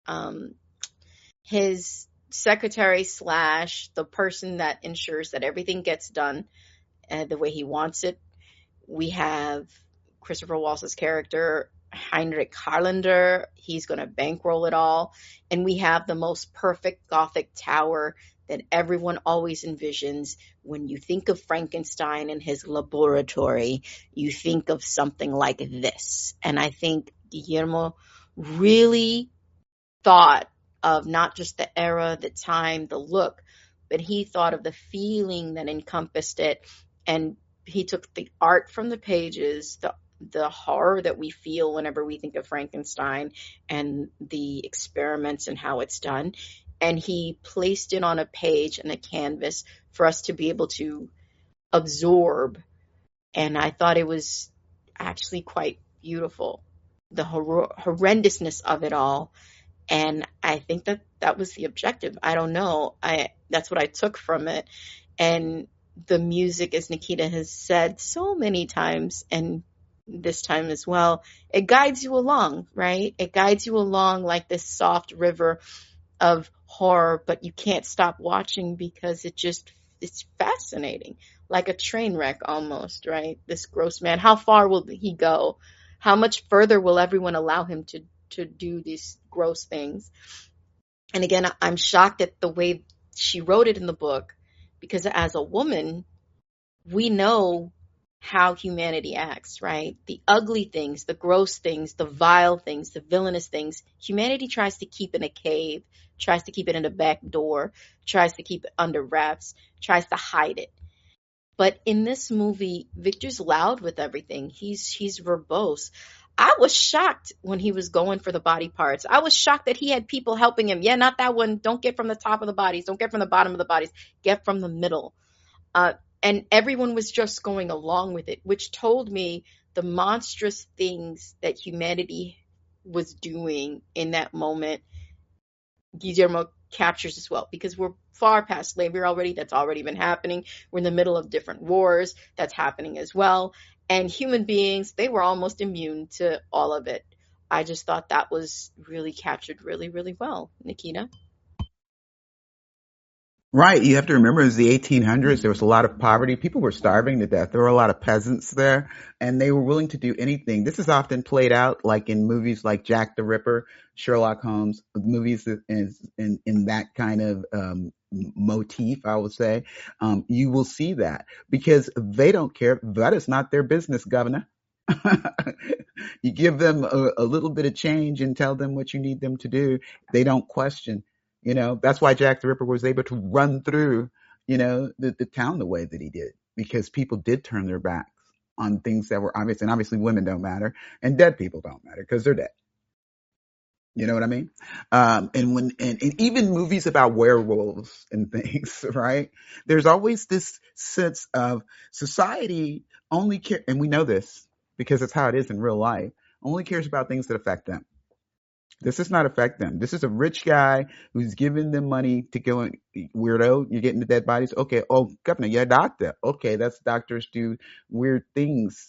secretary / the person that ensures that everything gets done the way he wants it. We have Christopher Waltz's character, Heinrich Harlander. He's going to bankroll it all. And we have the most perfect Gothic tower that everyone always envisions. When you think of Frankenstein and his laboratory, you think of something like this. And I think Guillermo really thought of not just the era, the time, the look, but he thought of the feeling that encompassed it. And he took the art from the pages, the horror that we feel whenever we think of Frankenstein, and the experiments and how it's done, and he placed it on a page and a canvas for us to be able to absorb. And I thought it was actually quite beautiful, the horrendousness of it all. And I think that was the objective. I don't know. That's what I took from it. And the music, as Nikita has said so many times, and this time as well, it guides you along, right? It guides you along like this soft river of horror, but you can't stop watching because it's fascinating, like a train wreck almost, right? This gross man, how far will he go? How much further will everyone allow him to do these gross things? And again, I'm shocked at the way she wrote it in the book, because as a woman, we know how humanity acts, right? The ugly things, the gross things, the vile things, the villainous things, humanity tries to keep in a cave, tries to keep it in a back door, tries to keep it under wraps, tries to hide it. But in this movie, Victor's loud with everything. He's verbose. I was shocked when he was going for the body parts. I was shocked that he had people helping him. Yeah, not that one. Don't get from the top of the bodies. Don't get from the bottom of the bodies. Get from the middle. And everyone was just going along with it, which told me the monstrous things that humanity was doing in that moment, Guillermo captures as well, because we're far past slavery already. That's already been happening. We're in the middle of different wars. That's happening as well. And human beings, they were almost immune to all of it. I just thought that was really captured really, really well. Nikita? Right. You have to remember, it was the 1800s. There was a lot of poverty. People were starving to death. There were a lot of peasants there, and they were willing to do anything. This is often played out like in movies like Jack the Ripper, Sherlock Holmes, movies in that kind of motif, I would say. You will see that because they don't care. That is not their business, Governor. You give them a little bit of change and tell them what you need them to do. They don't question. That's why Jack the Ripper was able to run through, the town the way that he did, because people did turn their backs on things that were obvious. And obviously women don't matter and dead people don't matter because they're dead. You know what I mean? And even movies about werewolves and things, right? There's always this sense of society only care, and we know this because it's how it is in real life, only cares about things that affect them. This does not affect them. This is a rich guy who's giving them money to go and weirdo. You're getting the dead bodies. Okay. Oh, Governor, you're a doctor. Okay. That's doctors do weird things,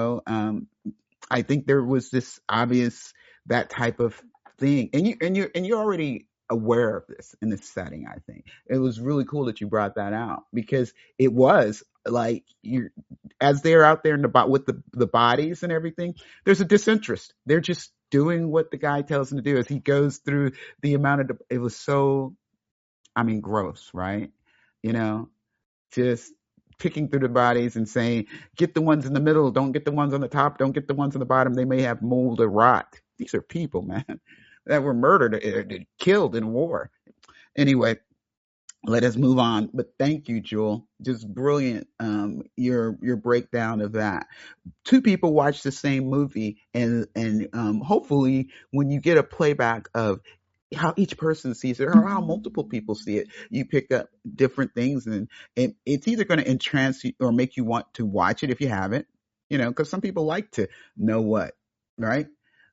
I think there was this obvious, that type of thing. And you're already aware of this in this setting. I think it was really cool that you brought that out, because it was like as they're out there with the bodies and everything, there's a disinterest. They're just doing what the guy tells him to do as he goes through the amount of, it was so, gross, right? Just picking through the bodies and saying, get the ones in the middle, don't get the ones on the top, don't get the ones on the bottom. They may have mold or rot. These are people, man. that were murdered, killed in war. Anyway, let us move on. But thank you, Jewel. Just brilliant. Your breakdown of that. Two people watch the same movie, and hopefully, when you get a playback of how each person sees it or how multiple people see it, you pick up different things, and it's either going to entrance you or make you want to watch it if you haven't, because some people like to know what, right?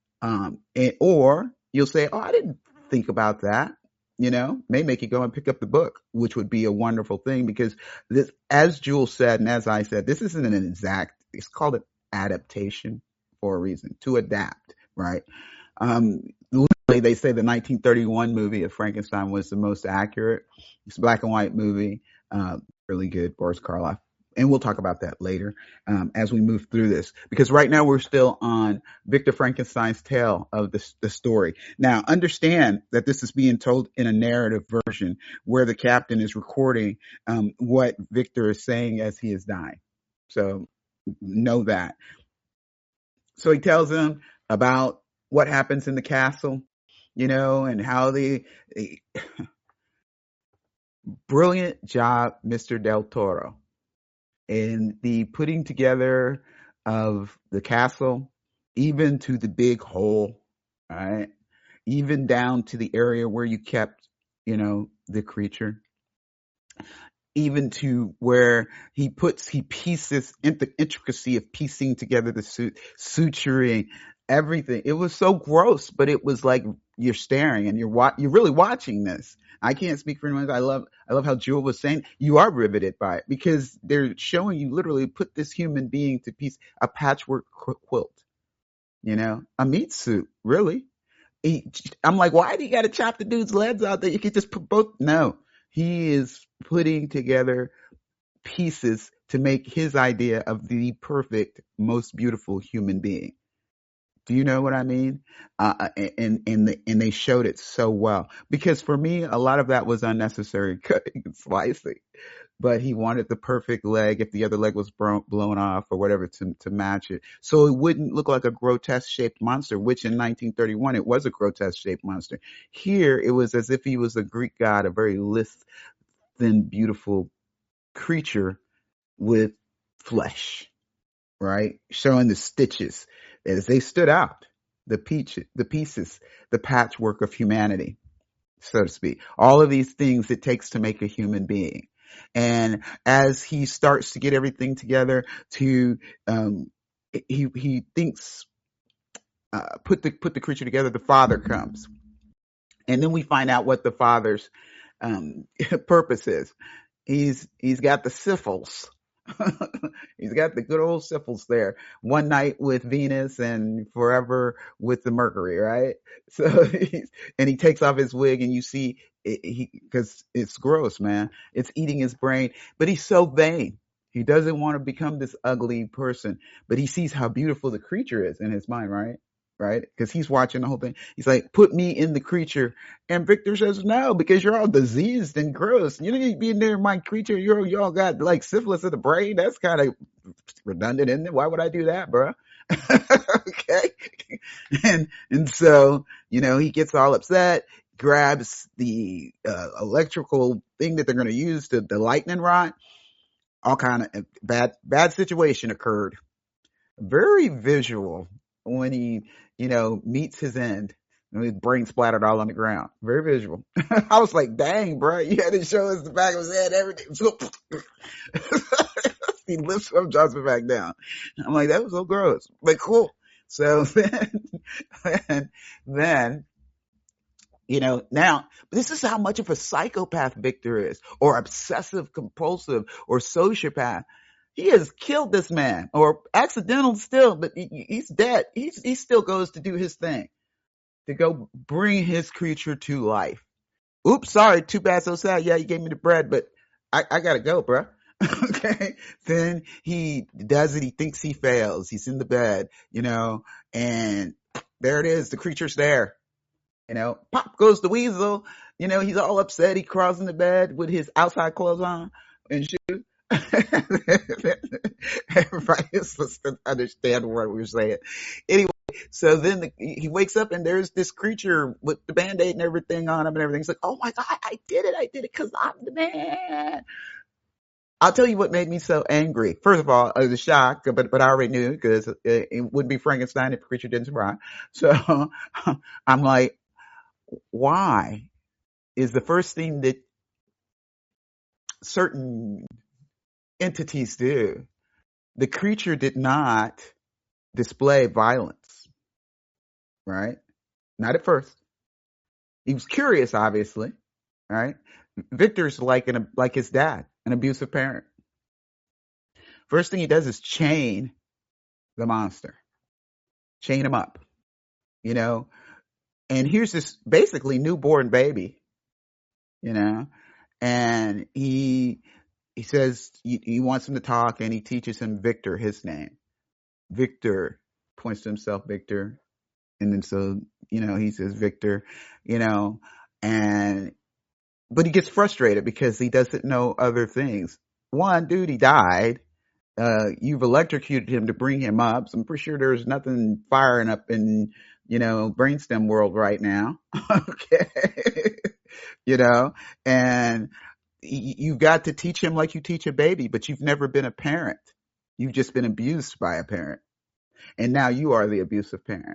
Or you'll say, "Oh, I didn't think about that." May make you go and pick up the book, which would be a wonderful thing because this, as Jules said, and as I said, this isn't an exact. It's called an adaptation for a reason, to adapt, right? Literally, they say the 1931 movie of Frankenstein was the most accurate. It's a black and white movie, really good, Boris Karloff. And we'll talk about that later as we move through this, because right now we're still on Victor Frankenstein's tale of the story. Now, understand that this is being told in a narrative version where the captain is recording what Victor is saying as he is dying. So know that. So he tells him about what happens in the castle, and how the brilliant job, Mr. Del Toro, in the putting together of the castle, even to the big hole, right? Even down to the area where you kept, the creature. Even to where he pieces the intricacy of piecing together the suturing, everything. It was so gross, but it was like you're staring and you're really watching this. I can't speak for anyone. I love how Jewel was saying you are riveted by it because they're showing you literally put this human being to piece a patchwork quilt, a meat suit, really. I'm like, why do you got to chop the dude's legs out there? You could just put both. No, he is putting together pieces to make his idea of the perfect, most beautiful human being. Do you know what I mean? And they showed it so well, because for me, a lot of that was unnecessary cutting and slicing. But he wanted the perfect leg if the other leg was blown off or whatever to match it. So it wouldn't look like a grotesque shaped monster, which in 1931, it was a grotesque shaped monster. Here, it was as if he was a Greek god, a very lithe, thin, beautiful creature with flesh, right? Showing the stitches as they stood out, the pieces, the patchwork of humanity, so to speak. All of these things it takes to make a human being. And as he starts to get everything together to, he thinks, put the creature together, the father comes. And then we find out what the father's, purpose is. He's got the syphils. He's got the good old syphils there. One night with Venus and forever with the Mercury, right? So he takes off his wig, and you see because it's gross, man. It's eating his brain, but he's so vain. He doesn't want to become this ugly person, but he sees how beautiful the creature is in his mind, right? Right? Because he's watching the whole thing. He's like, put me in the creature. And Victor says, no, because you're all diseased and gross. You need to be near my creature. Y'all got like syphilis of the brain. That's kind of redundant, isn't it? Why would I do that, bro? Okay. And so, he gets all upset, grabs the electrical thing that they're going to use, the lightning rod. All kind of bad situation occurred. Very visual when he, meets his end. And his brain splattered all on the ground. Very visual. I was like, dang, bro, you had to show us the back of his head, everything. He lifts up, drops it back down. I'm like, that was so gross, but cool. So then, now this is how much of a psychopath Victor is, or obsessive compulsive, or sociopath. He has killed this man, or accidental still, but he's dead. He still goes to do his thing, to go bring his creature to life. Oops, sorry, too bad, so sad. Yeah, you gave me the bread, but I gotta go, bro. Okay. Then he does it. He thinks he fails. He's in the bed, and there it is. The creature's there. Pop goes the weasel. He's all upset. He crawls in the bed with his outside clothes on and shoes. Everybody is supposed to understand what we were saying. Anyway, So then he wakes up and there's this creature with the band-aid and everything on him and everything. He's like, oh my God, I did it because I'm the man. I'll tell you what made me so angry. First of all, I was shocked, but I already knew because it wouldn't be Frankenstein if the creature didn't survive. So I'm like, why is the first thing that certain entities do? The creature did not display violence, right? Not at first. He was curious, obviously, right? Victor's like his dad, an abusive parent. First thing he does is chain the monster, chain him up, you know. And here's this basically newborn baby, you know, and he says he wants him to talk, and he teaches him Victor, his name. Victor points to himself, Victor, and then so he says Victor, and but he gets frustrated because he doesn't know other things. One, dude, he died. You've electrocuted him to bring him up. So I'm pretty sure there's nothing firing up in, brainstem world right now. Okay. And you've got to teach him like you teach a baby, but you've never been a parent. You've just been abused by a parent. And now you are the abusive parent.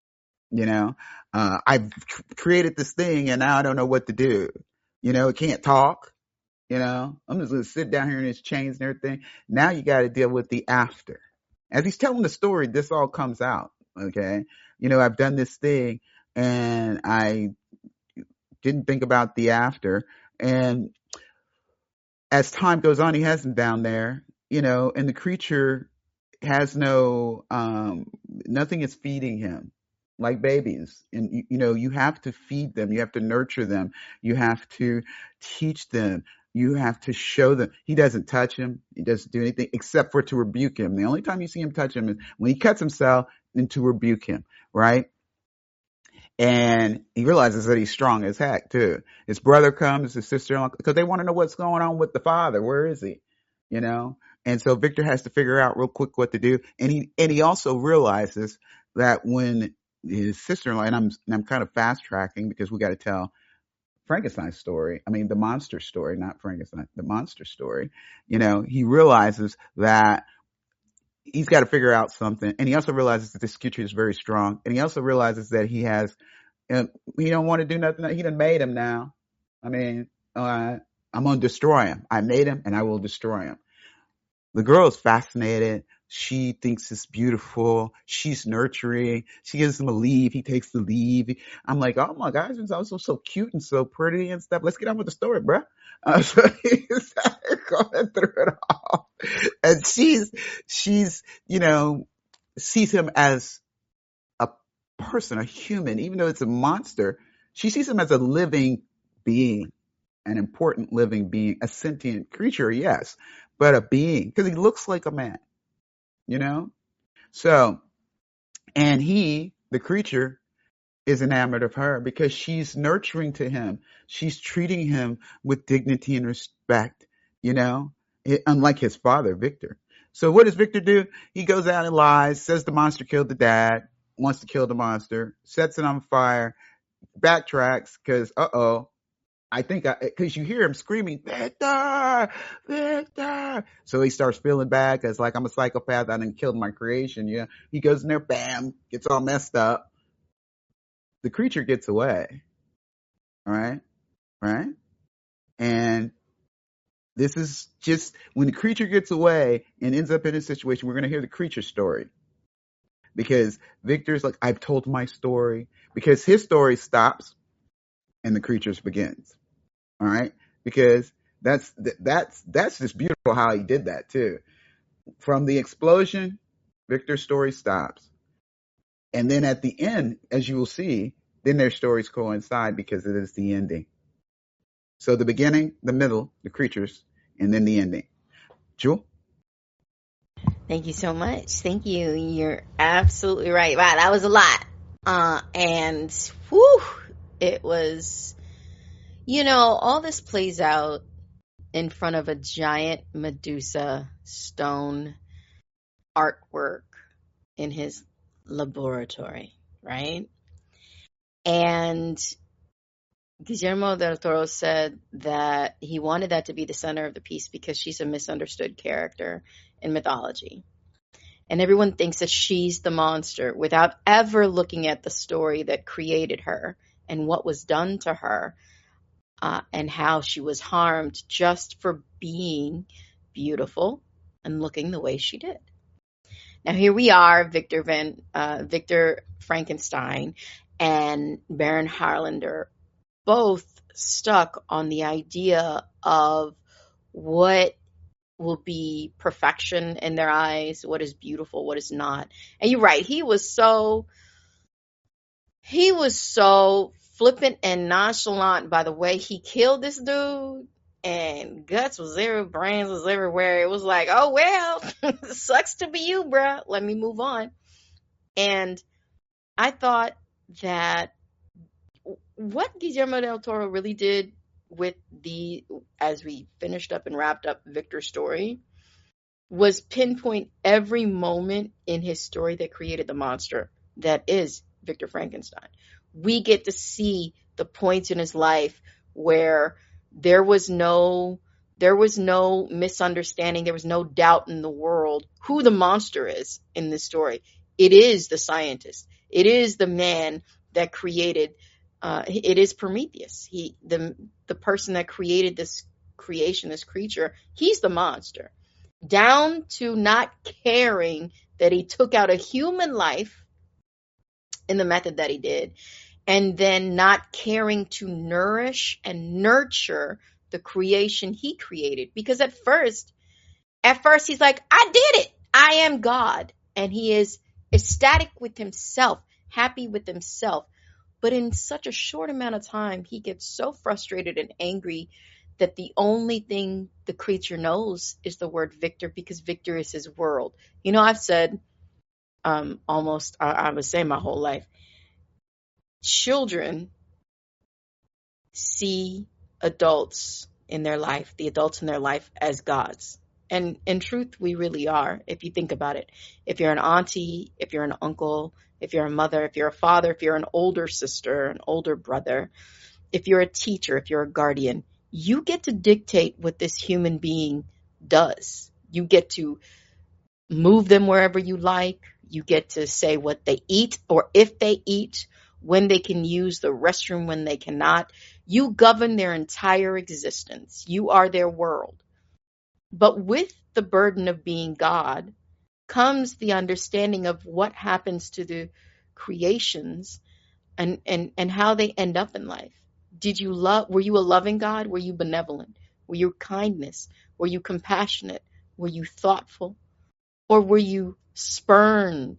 I've created this thing and now I don't know what to do. It can't talk. I'm just going to sit down here in his chains and everything. Now you got to deal with the after. As he's telling the story, this all comes out. Okay. I've done this thing and I didn't think about the after. And as time goes on, he has him down there, and the creature has nothing is feeding him like babies. And, you have to feed them. You have to nurture them. You have to teach them. You have to show them. He doesn't touch him. He doesn't do anything except for to rebuke him. The only time you see him touch him is when he cuts himself and to rebuke him, right? And he realizes that he's strong as heck too. His brother comes, his sister-in-law, because they want to know what's going on with the father. Where is he? And so Victor has to figure out real quick what to do. And he also realizes that when his sister-in-law, and I'm kind of fast tracking because we got to tell Frankenstein's story. I mean, the monster story, not Frankenstein, the monster story. He realizes that he's got to figure out something. And he also realizes that this creature is very strong. And he also realizes that he don't want to do nothing. He done made him now. I mean, I'm going to destroy him. I made him and I will destroy him. The girl is fascinated. She thinks it's beautiful. She's nurturing. She gives him a leave. He takes the leave. I'm like, oh my gosh, it's also so cute and so pretty and stuff. Let's get on with the story, bruh. So he's going through it all. And she's, sees him as a person, a human, even though it's a monster. She sees him as a living being, an important living being, a sentient creature, yes, but a being, because he looks like a man. So, and the creature is enamored of her because she's nurturing to him. She's treating him with dignity and respect, unlike his father, Victor. So what does Victor do? He goes out and lies, says the monster killed the dad, wants to kill the monster, sets it on fire, backtracks because, I think because you hear him screaming, Victor, Victor. So he starts feeling bad because like I'm a psychopath. I done killed my creation. Yeah. He goes in there, bam, gets all messed up. The creature gets away. All right. Right. And this is just when the creature gets away and ends up in a situation, we're going to hear the creature story. Because Victor's like, I've told my story. Because his story stops and the creature's begins. All right, because that's just beautiful how he did that too. From the explosion, Victor's story stops, and then at the end, as you will see, then their stories coincide because it is the ending. So the beginning, the middle, the creatures, and then the ending. Jewel? Thank you so much. Thank you. You're absolutely right. Wow, that was a lot. And whew, it was. All this plays out in front of a giant Medusa stone artwork in his laboratory, right? And Guillermo del Toro said that he wanted that to be the center of the piece because she's a misunderstood character in mythology. And everyone thinks that she's the monster without ever looking at the story that created her and what was done to her, and how she was harmed just for being beautiful and looking the way she did. Now here we are, Victor Frankenstein and Baron Harlander, both stuck on the idea of what will be perfection in their eyes, what is beautiful, what is not. And you're right, he was so flippant and nonchalant by the way he killed this dude, and guts was there, brains was everywhere. It was like, oh well, sucks to be you, bruh. Let me move on. And I thought that what Guillermo del Toro really did with as we finished up and wrapped up Victor's story, was pinpoint every moment in his story that created the monster that is Victor Frankenstein. We get to see the points in his life where there was no misunderstanding, there was no doubt in the world who the monster is in this story. It is the scientist. It is the man that created. It is Prometheus. The person that created this creation, this creature. He's the monster. Down to not caring that he took out a human life in the method that he did, and then not caring to nourish and nurture the creation he created. Because at first he's like, I did it. I am God. And he is ecstatic with himself, happy with himself. But in such a short amount of time, he gets so frustrated and angry that the only thing the creature knows is the word Victor, because Victor is his world. You know, I've said almost, I would say my whole life, children see adults in their life, the adults in their life, as gods. And in truth, we really are, if you think about it. If you're an auntie, if you're an uncle, if you're a mother, if you're a father, if you're an older sister, an older brother, if you're a teacher, if you're a guardian, you get to dictate what this human being does. You get to move them wherever you like. You get to say what they eat, or if they eat, when they can use the restroom, when they cannot. You govern their entire existence. You are their world. But with the burden of being God comes the understanding of what happens to the creations and how they end up in life. Were you a loving God? Were you benevolent? Were you kindness? Were you compassionate? Were you thoughtful? Or were you spurning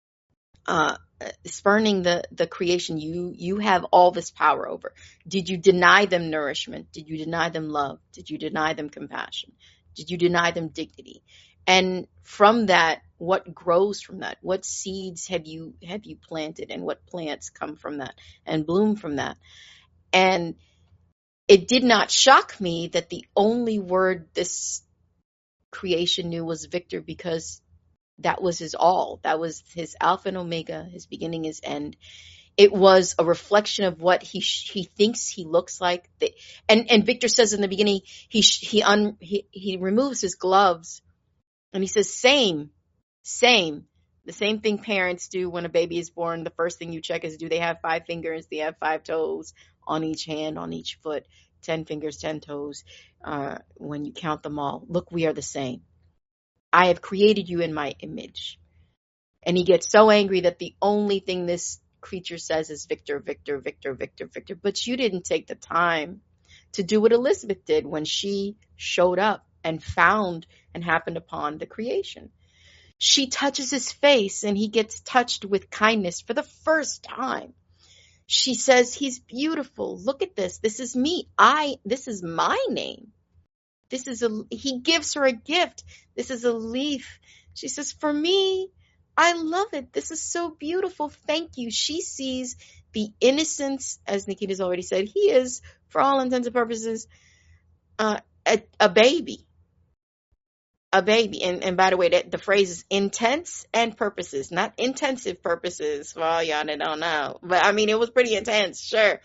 the creation you have all this power over? Did you deny them nourishment? Did you deny them love? Did you deny them compassion? Did you deny them dignity? And from that, what grows from that? What seeds have you planted, and what plants come from that and bloom from that? And it did not shock me that the only word this creation knew was Victor, because that was his all. That was his Alpha and Omega, his beginning, his end. It was a reflection of what he thinks he looks like. And Victor says in the beginning, he removes his gloves and he says, same. The same thing parents do when a baby is born. The first thing you check is, do they have 5 fingers? Do they have 5 toes on each hand, on each foot? 10 fingers, 10 toes. When you count them all, look, we are the same. I have created you in my image. And he gets so angry that the only thing this creature says is Victor, Victor, Victor, Victor, Victor. But you didn't take the time to do what Elizabeth did when she showed up and found and happened upon the creation. She touches his face and he gets touched with kindness for the first time. She says, he's beautiful. Look at this. This is me. This is my name. He gives her a gift. This is a leaf. She says, for me, I love it. This is so beautiful. Thank you. She sees the innocence, as Nikita's already said. He is, for all intents and purposes, a baby. a baby. And by the way, that the phrase is intents and purposes, not intensive purposes. Well, y'all that don't know, but I mean, it was pretty intense, sure.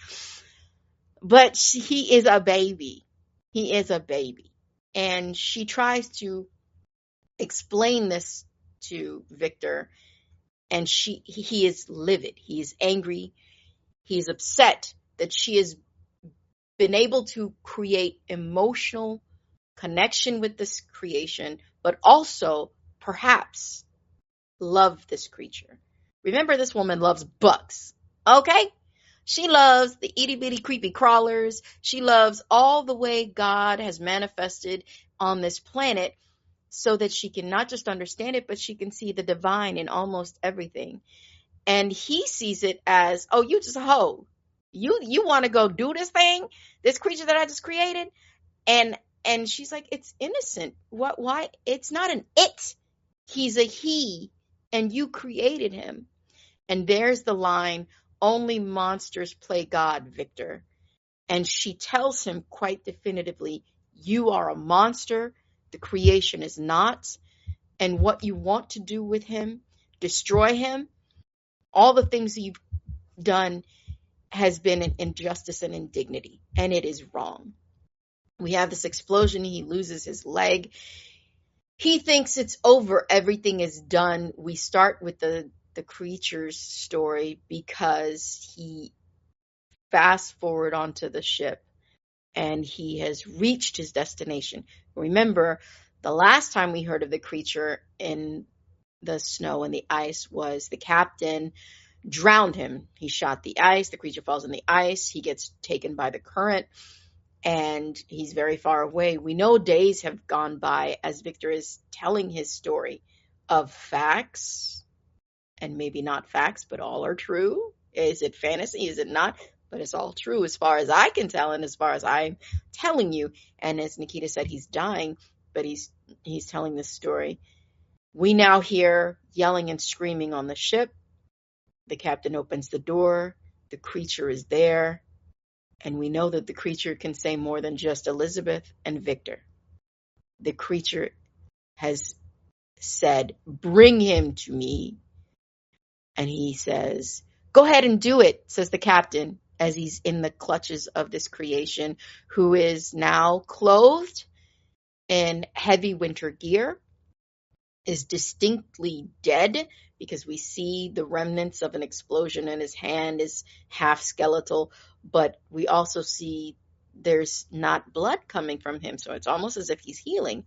But he is a baby. He is a baby. And she tries to explain this to Victor, and he is livid. He is angry. He is upset that she has been able to create emotional connection with this creation, but also perhaps love this creature. Remember, this woman loves bugs, okay? She loves the itty bitty creepy crawlers. She loves all the way God has manifested on this planet so that she can not just understand it, but she can see the divine in almost everything. And he sees it as, oh, you just a hoe. You want to go do this thing, this creature that I just created? And she's like, it's innocent. Why? It's not an it. He's a he, and you created him. And there's the line, only monsters play God, Victor. And she tells him quite definitively, you are a monster. The creation is not. And what you want to do with him, destroy him, all the things you've done has been an injustice and indignity. And it is wrong. We have this explosion. He loses his leg. He thinks it's over. Everything is done. We start with the creature's story because he fast forward onto the ship and he has reached his destination. Remember, the last time we heard of the creature in the snow and the ice was the captain drowned him. He shot the ice. The creature falls in the ice. He gets taken by the current. And he's very far away. We know days have gone by as Victor is telling his story of facts, and maybe not facts, but all are true. Is it fantasy? Is it not? But it's all true as far as I can tell and as far as I'm telling you. And as Nikita said, he's dying, but he's telling this story. We now hear yelling and screaming on the ship. The captain opens the door. The creature is there. And we know that the creature can say more than just Elizabeth and Victor. The creature has said, bring him to me. And he says, go ahead and do it, says the captain, as he's in the clutches of this creation, who is now clothed in heavy winter gear, is distinctly dead because we see the remnants of an explosion and his hand is half skeletal, but we also see there's not blood coming from him. So it's almost as if he's healing.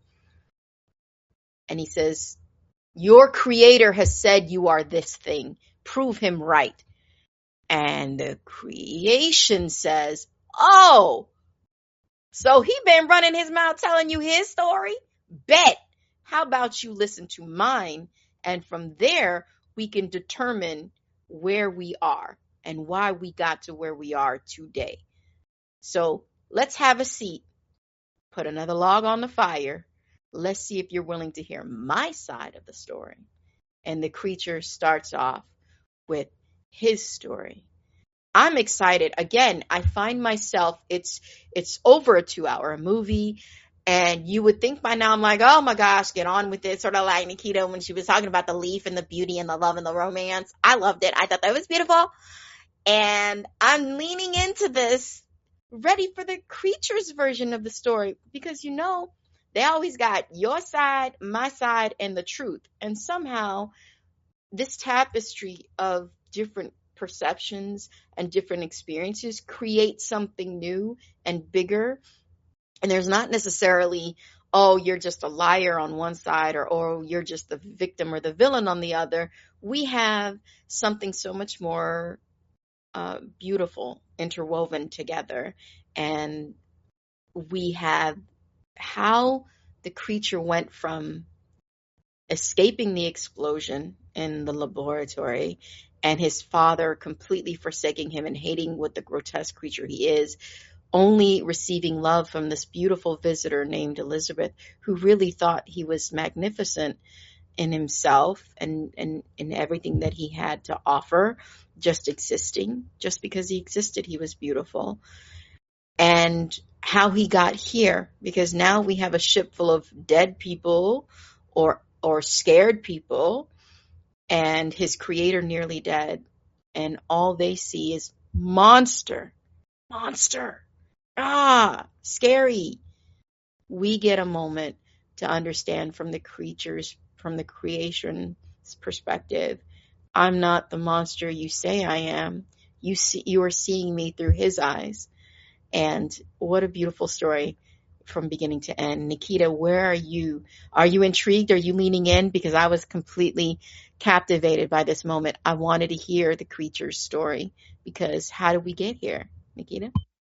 And he says, your creator has said you are this thing. Prove him right. And the creation says, oh, so he been running his mouth telling you his story? Bet. How about you listen to mine? And from there, we can determine where we are and why we got to where we are today. So let's have a seat. Put another log on the fire. Let's see if you're willing to hear my side of the story. And the creature starts off with his story. I'm excited. Again, I find myself, it's over a 2-hour movie. And you would think by now I'm like, oh my gosh, get on with it. Sort of like Nikita when she was talking about the leaf and the beauty and the love and the romance. I loved it. I thought that was beautiful. And I'm leaning into this, ready for the creature's version of the story. Because they always got your side, my side, and the truth. And somehow this tapestry of different perceptions and different experiences create something new and bigger. And there's not necessarily, oh, you're just a liar on one side or oh, you're just the victim or the villain on the other. We have something so much more beautiful interwoven together. And we have how the creature went from escaping the explosion in the laboratory and his father completely forsaking him and hating what the grotesque creature he is, only receiving love from this beautiful visitor named Elizabeth, who really thought he was magnificent in himself and in everything that he had to offer, just existing. Just because he existed, he was beautiful. and how he got here, because now we have a ship full of dead people or scared people, and his creator nearly dead, and all they see is monster, monster, scary. We get a moment to understand from the creatures, from the creation's perspective. I'm not the monster you say I am. You are seeing me through his eyes. And what a beautiful story from beginning to end. Nikita, where are you? Are you intrigued? Are you leaning in? Because I was completely captivated by this moment. I wanted to hear the creature's story, because how did we get here, Nikita?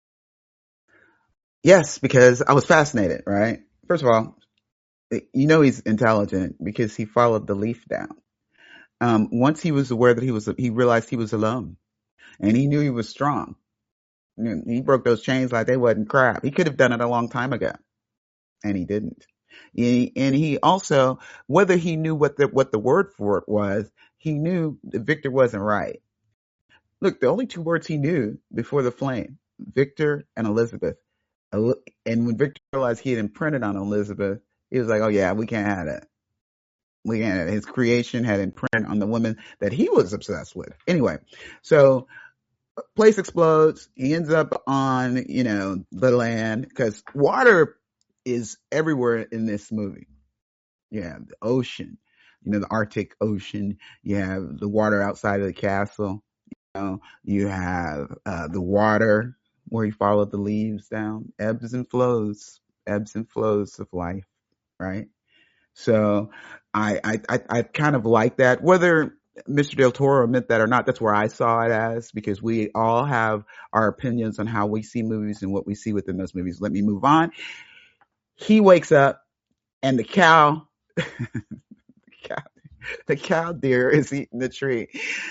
Yes, because I was fascinated, right? First of all, he's intelligent because he followed the leaf down. Once he was aware that he realized he was alone, and he knew he was strong. He broke those chains like they wasn't crap. He could have done it a long time ago, and he didn't. And he also, whether he knew what the word for it was, he knew that Victor wasn't right. Look, the only two words he knew before the flame: Victor and Elizabeth. And when Victor realized he had imprinted on Elizabeth, he was like, "Oh yeah, we can't have that. We can't have it." His creation had imprinted on the woman that he was obsessed with. Anyway, so place explodes. He ends up on, the land, because water is everywhere in this movie. You have the ocean, the Arctic Ocean. You have the water outside of the castle. You have the water where he followed the leaves down. Ebbs and flows of life, right? So I kind of like that. Whether Mr. Del Toro meant that or not, that's where I saw it as, because we all have our opinions on how we see movies and what we see within those movies. Let me move on. He wakes up, and the cow, the cow deer is eating the tree.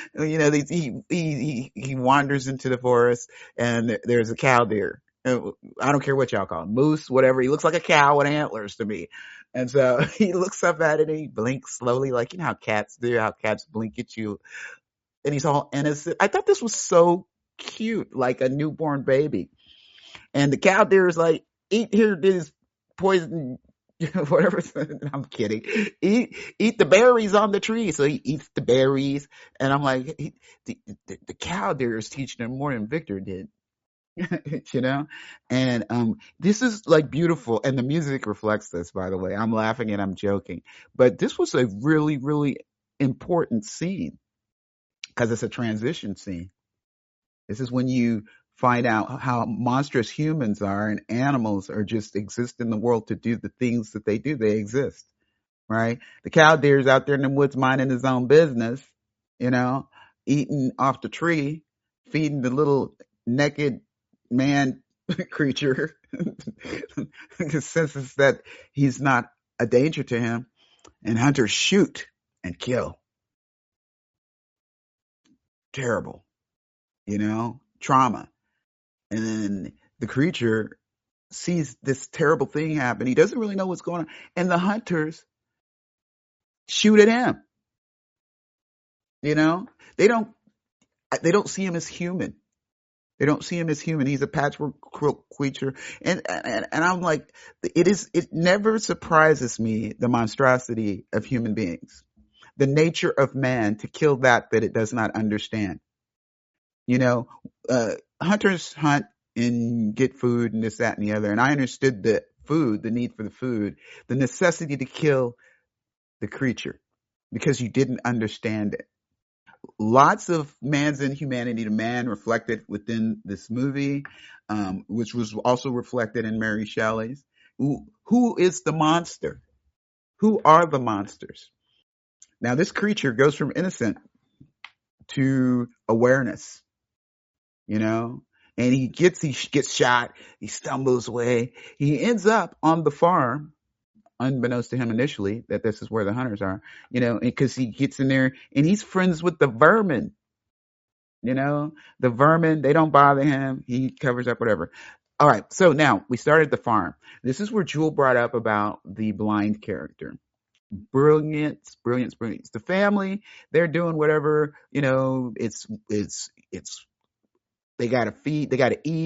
He wanders into the forest, and there's a cow deer. I don't care what y'all call him, moose, whatever. He looks like a cow with antlers to me. And so he looks up at it and he blinks slowly, like, how cats do, how cats blink at you. And he's all innocent. I thought this was so cute, like a newborn baby. And the cow deer is like, eat here, this poison, whatever. I'm kidding. Eat the berries on the tree. So he eats the berries. And I'm like, the cow deer is teaching him more than Victor did. And this is like beautiful, and the music reflects this, by the way. I'm laughing and I'm joking, but this was a really, really important scene, because it's a transition scene. This is when you find out how monstrous humans are, and animals are just exist in the world to do the things that they do. They exist, right? The cow deer's out there in the woods minding his own business, eating off the tree, feeding the little naked man creature, senses that he's not a danger to him, and hunters shoot and kill. Terrible, trauma. And then the creature sees this terrible thing happen. He doesn't really know what's going on, and the hunters shoot at him. They don't see him as human. They don't see him as human. He's a patchwork creature. And I'm like, it never surprises me, the monstrosity of human beings, the nature of man to kill that it does not understand. Hunters hunt and get food and this, that, and the other. And I understood the need for the food, the necessity to kill the creature, because you didn't understand it. Lots of man's inhumanity to man reflected within this movie, which was also reflected in Mary Shelley's. Who is the monster? Who are the monsters? Now, this creature goes from innocent to awareness, and he gets shot. He stumbles away. He ends up on the farm, unbeknownst to him initially, that this is where the hunters are, because he gets in there and he's friends with the vermin. The vermin, they don't bother him. He covers up whatever. All right. So now we started the farm. This is where Jewel brought up about the blind character. Brilliance. The family, they're doing whatever, it's they got to feed, they got to eat.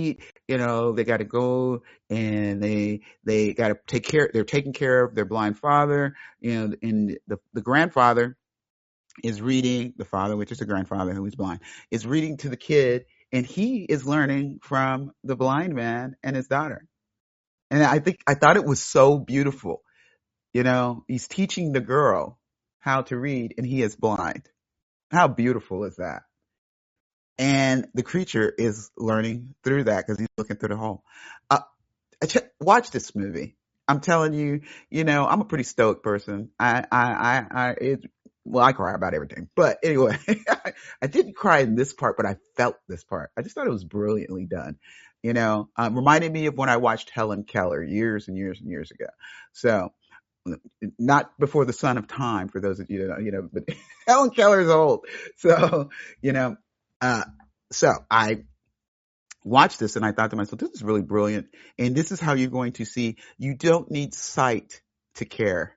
they got to go and they got to take care. They're taking care of their blind father. And the grandfather is reading. The father, which is the grandfather who is blind, is reading to the kid, and he is learning from the blind man and his daughter. And I thought it was so beautiful. He's teaching the girl how to read, and he is blind. How beautiful is that? And the creature is learning through that because he's looking through the hole. Uh, Watch this movie. I'm telling you, I'm a pretty stoic person. Well, I cry about everything, but anyway, I didn't cry in this part, but I felt this part. I just thought it was brilliantly done. Reminded me of when I watched Helen Keller years and years and years ago. So, not before the Son of Time, for those of you that know, but Helen Keller is old. So, you know, so I watched this and I thought to myself, this is really brilliant. And this is how you're going to see, you don't need sight to care.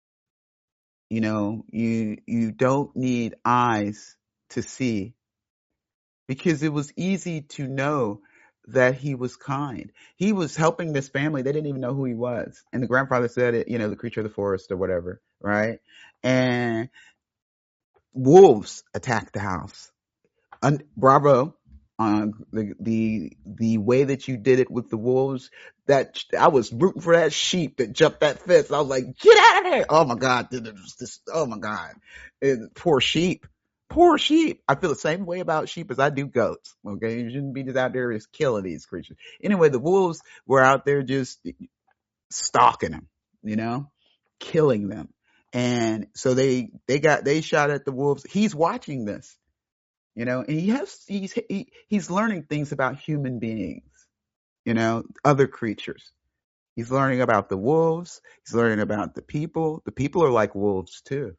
You don't need eyes to see, because it was easy to know that he was kind. He was helping this family. They didn't even know who he was. And the grandfather said it, the creature of the forest or whatever, right? And wolves attacked the house. Bravo on the way that you did it with the wolves. That I was rooting for that sheep that jumped that fence. I was like, get out of there! Oh my God! Oh my God! Poor sheep. Poor sheep. I feel the same way about sheep as I do goats. Okay, you shouldn't be just out there just killing these creatures. Anyway, the wolves were out there just stalking them, killing them. And so they shot at the wolves. He's watching this, and he's learning things about human beings, other creatures. He's learning about the wolves. He's learning about the people. The people are like wolves too,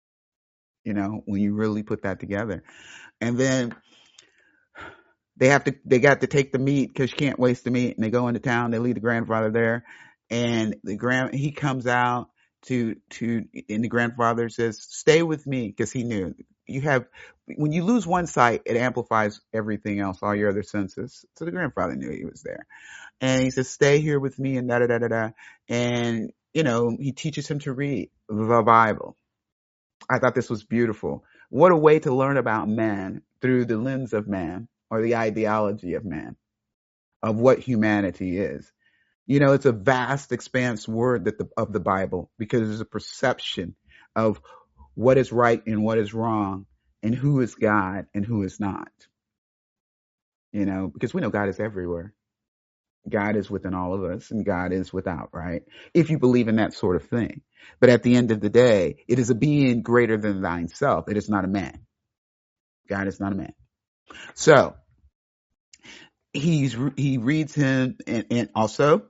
when you really put that together. And then they got to take the meat because you can't waste the meat. And they go into town. They leave the grandfather there, and he comes out and the grandfather says, "Stay with me," because he knew when you lose one sight, it amplifies everything else, all your other senses. So the grandfather knew he was there, and he says, "Stay here with me," and da da da da da. And he teaches him to read the Bible. I thought this was beautiful. What a way to learn about man through the lens of man, or the ideology of man, of what humanity is. It's a vast expanse word of the Bible, because there's a perception of what is right and what is wrong, and who is God and who is not. Because we know God is everywhere. God is within all of us, and God is without, right? If you believe in that sort of thing. But at the end of the day, it is a being greater than thine self. It is not a man. God is not a man. So he reads him, and also,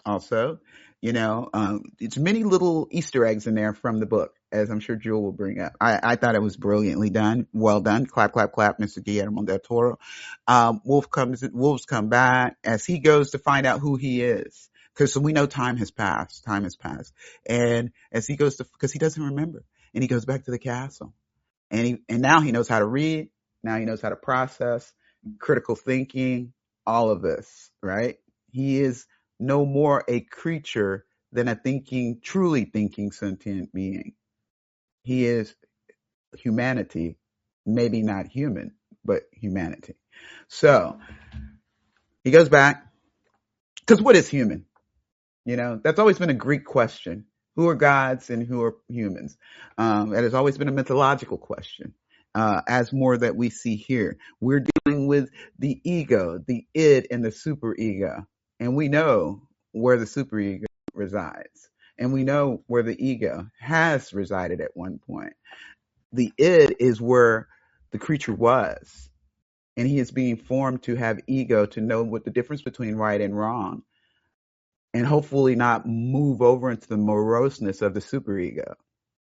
it's many little Easter eggs in there from the book, as I'm sure Jewel will bring up. I thought it was brilliantly done. Well done. Clap, clap, clap, Mr. Guillermo del Toro. Wolves come back as he goes to find out who he is. Because we know time has passed. And as he goes because he doesn't remember. And he goes back to the castle. And now he knows how to read. Now he knows how to process, critical thinking, all of this, right? He is no more a creature than a truly thinking sentient being. He is humanity, maybe not human, but humanity. So he goes back, because what is human? That's always been a Greek question. Who are gods and who are humans? That has always been a mythological question. As more that we see here, we're dealing with the ego, the id, and the superego. And we know where the superego resides. And we know where the ego has resided at one point. The id is where the creature was. And he is being formed to have ego, to know what the difference between right and wrong. And hopefully not move over into the moroseness of the superego.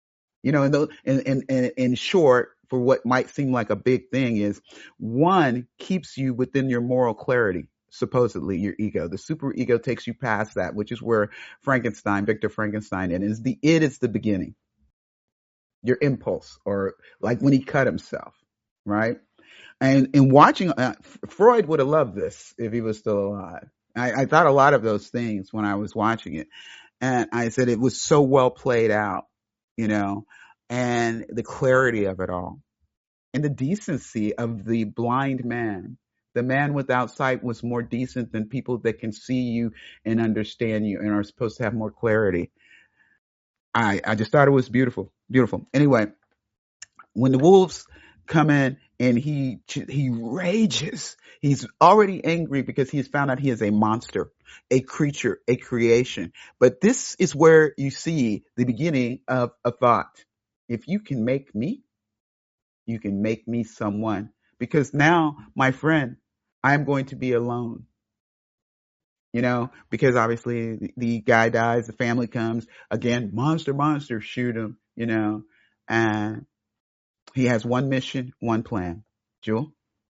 In short, for what might seem like a big thing, is one keeps you within your moral clarity. Supposedly your ego. The super ego takes you past that, which is where Victor Frankenstein is. The id is the beginning. Your impulse, or like when he cut himself, right? And in watching, Freud would have loved this if he was still alive. I thought a lot of those things when I was watching it. And I said it was so well played out, you know, and the clarity of it all and the decency of the blind man. The man without sight was more decent than people that can see you and understand you and are supposed to have more clarity. I just thought it was beautiful, beautiful. Anyway, when the wolves come in and he rages, he's already angry because he's found out he is a monster, a creature, a creation. But this is where you see the beginning of a thought. If you can make me, you can make me someone. Because now, my friend, I'm going to be alone. You know, because obviously the guy dies, the family comes again, monster, monster, shoot him, you know, and he has one mission, one plan. Jewel?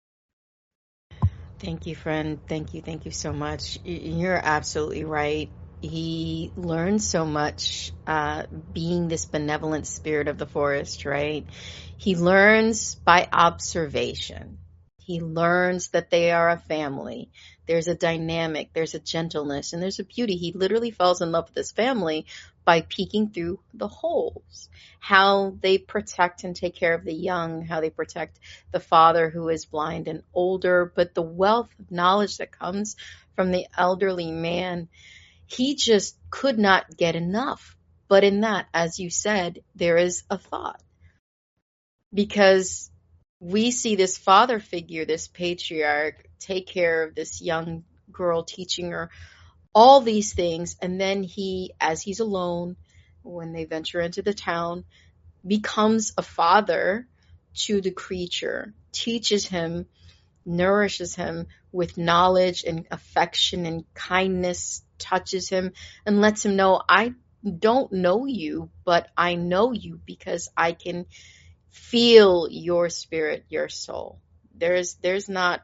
Thank you, friend. Thank you. Thank you so much. You're absolutely right. He learns so much being this benevolent spirit of the forest, right? He learns by observation. He learns that they are a family. There's a dynamic, there's a gentleness, and there's a beauty. He literally falls in love with this family by peeking through the holes. How they protect and take care of the young, how they protect the father who is blind and older, but the wealth of knowledge that comes from the elderly man, he just could not get enough. But in that, as you said, there is a thought. Because we see this father figure, this patriarch, take care of this young girl, teaching her all these things. And then he, as he's alone, when they venture into the town, becomes a father to the creature, teaches him, nourishes him with knowledge and affection and kindness, touches him and lets him know, I don't know you, but I know you because I can feel your spirit, your soul. There's not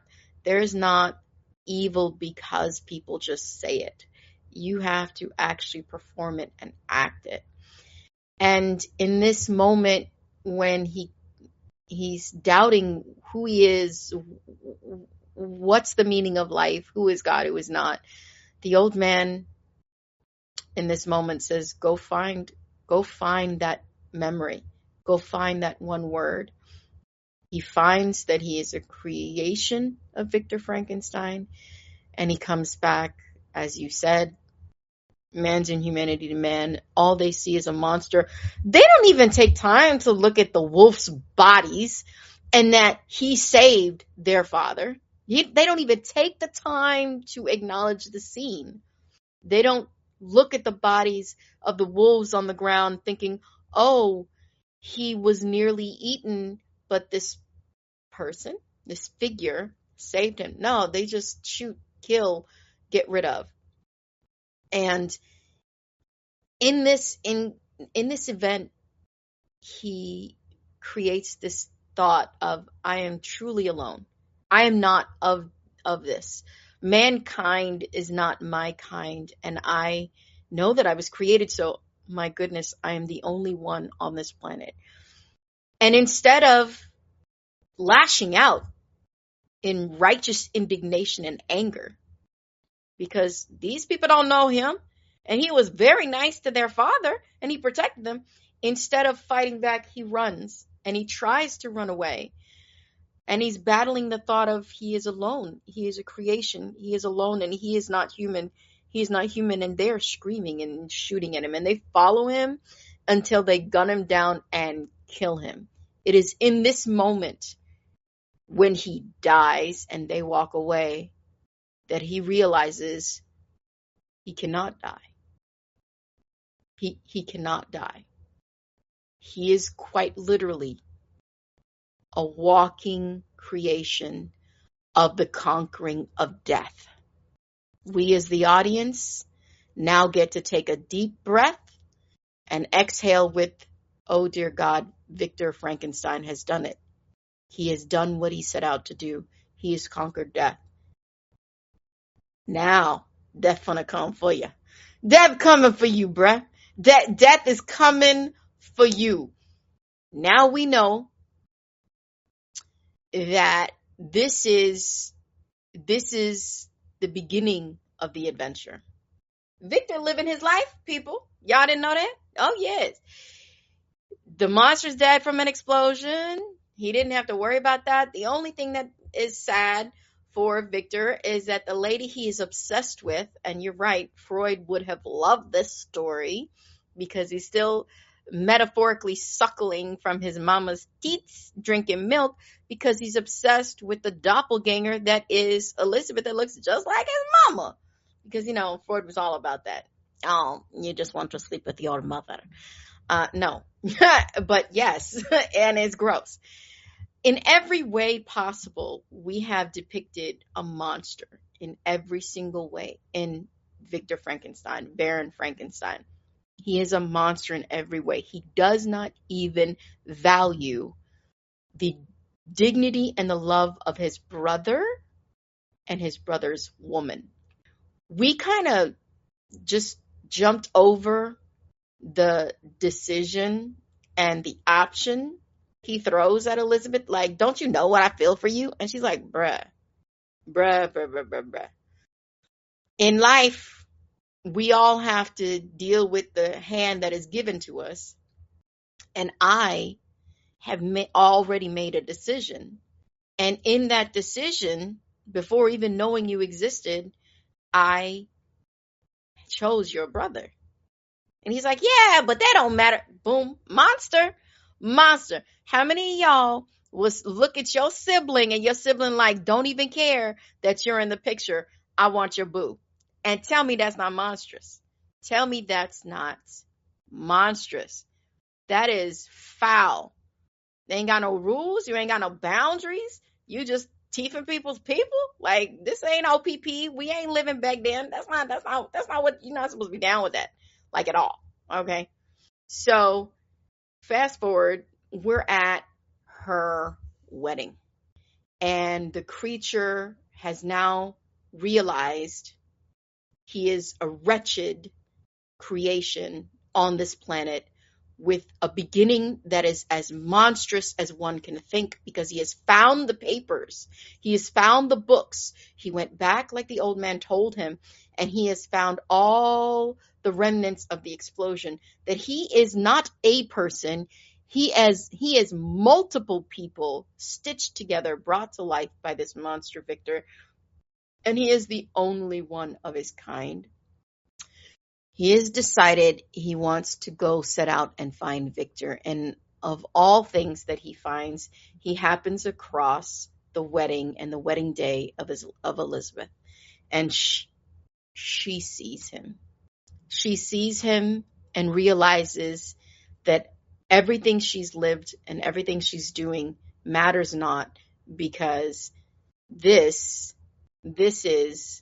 evil because people just say it. You have to actually perform it and act it. And in this moment when he's doubting who he is, what's the meaning of life, who is God, who is not, the old man in this moment says, go find that memory. Go find that one word. He finds that he is a creation of Victor Frankenstein, and he comes back, as you said, man's inhumanity to man. All they see is a monster. They don't even take time to look at the wolf's bodies and that he saved their father. They don't even take the time to acknowledge the scene. They don't look at the bodies of the wolves on the ground thinking, oh, he was nearly eaten, but this person, this figure, saved him. No, they just shoot, kill, get rid of. And in this event, he creates this thought of, I am truly alone. I am not of this. Mankind is not my kind, and I know that I was created, so my goodness, I am the only one on this planet. And instead of lashing out in righteous indignation and anger, because these people don't know him, and he was very nice to their father, and he protected them, instead of fighting back, he runs, and he tries to run away. And he's battling the thought of he is alone. He is a creation. He is alone, and he is not human. He is not human, and they're screaming and shooting at him, and they follow him until they gun him down and kill him. It is in this moment when he dies and they walk away that he realizes he cannot die. He cannot die. He is quite literally a walking creation of the conquering of death. We as the audience now get to take a deep breath and exhale with, oh dear God, Victor Frankenstein has done it. He has done what he set out to do. He has conquered death. Now, death gonna come for you. Death coming for you, bruh. Death is coming for you. Now we know that this is the beginning of the adventure. Victor living his life, people. Y'all didn't know that? Oh, yes. The monster's dead from an explosion. He didn't have to worry about that. The only thing that is sad for Victor is that the lady he is obsessed with, and you're right, Freud would have loved this story because he's still metaphorically suckling from his mama's teats, drinking milk, because he's obsessed with the doppelganger that is Elizabeth, that looks just like his mama. Because, Freud was all about that. Oh, you just want to sleep with your mother. No, but yes, and it's gross. In every way possible, we have depicted a monster in every single way in Victor Frankenstein, Baron Frankenstein. He is a monster in every way. He does not even value the dignity and the love of his brother and his brother's woman. We kind of just jumped over the decision and the option he throws at Elizabeth, like, don't you know what I feel for you? And she's like, bruh. In life, we all have to deal with the hand that is given to us. And I have already made a decision. And in that decision, before even knowing you existed, I chose your brother. And he's like, yeah, but that don't matter. Boom. Monster. How many of y'all was look at your sibling and your sibling like, don't even care that you're in the picture. I want your boo. And tell me that's not monstrous. Tell me that's not monstrous. That is foul. They ain't got no rules. You ain't got no boundaries. You just teething people's people. Like, this ain't OPP. We ain't living back then. That's not what, you're not supposed to be down with that. Like, at all. Okay. So fast forward, we're at her wedding, and the creature has now realized he is a wretched creation on this planet with a beginning that is as monstrous as one can think, because he has found the papers. He has found the books. He went back like the old man told him, and he has found all the remnants of the explosion, that he is not a person. He is multiple people stitched together, brought to life by this monster Victor, and he is the only one of his kind. He has decided he wants to go set out and find Victor, and of all things that he finds, he happens across the wedding and the wedding day of Elizabeth, and she sees him. She sees him and realizes that everything she's lived and everything she's doing matters not, because this is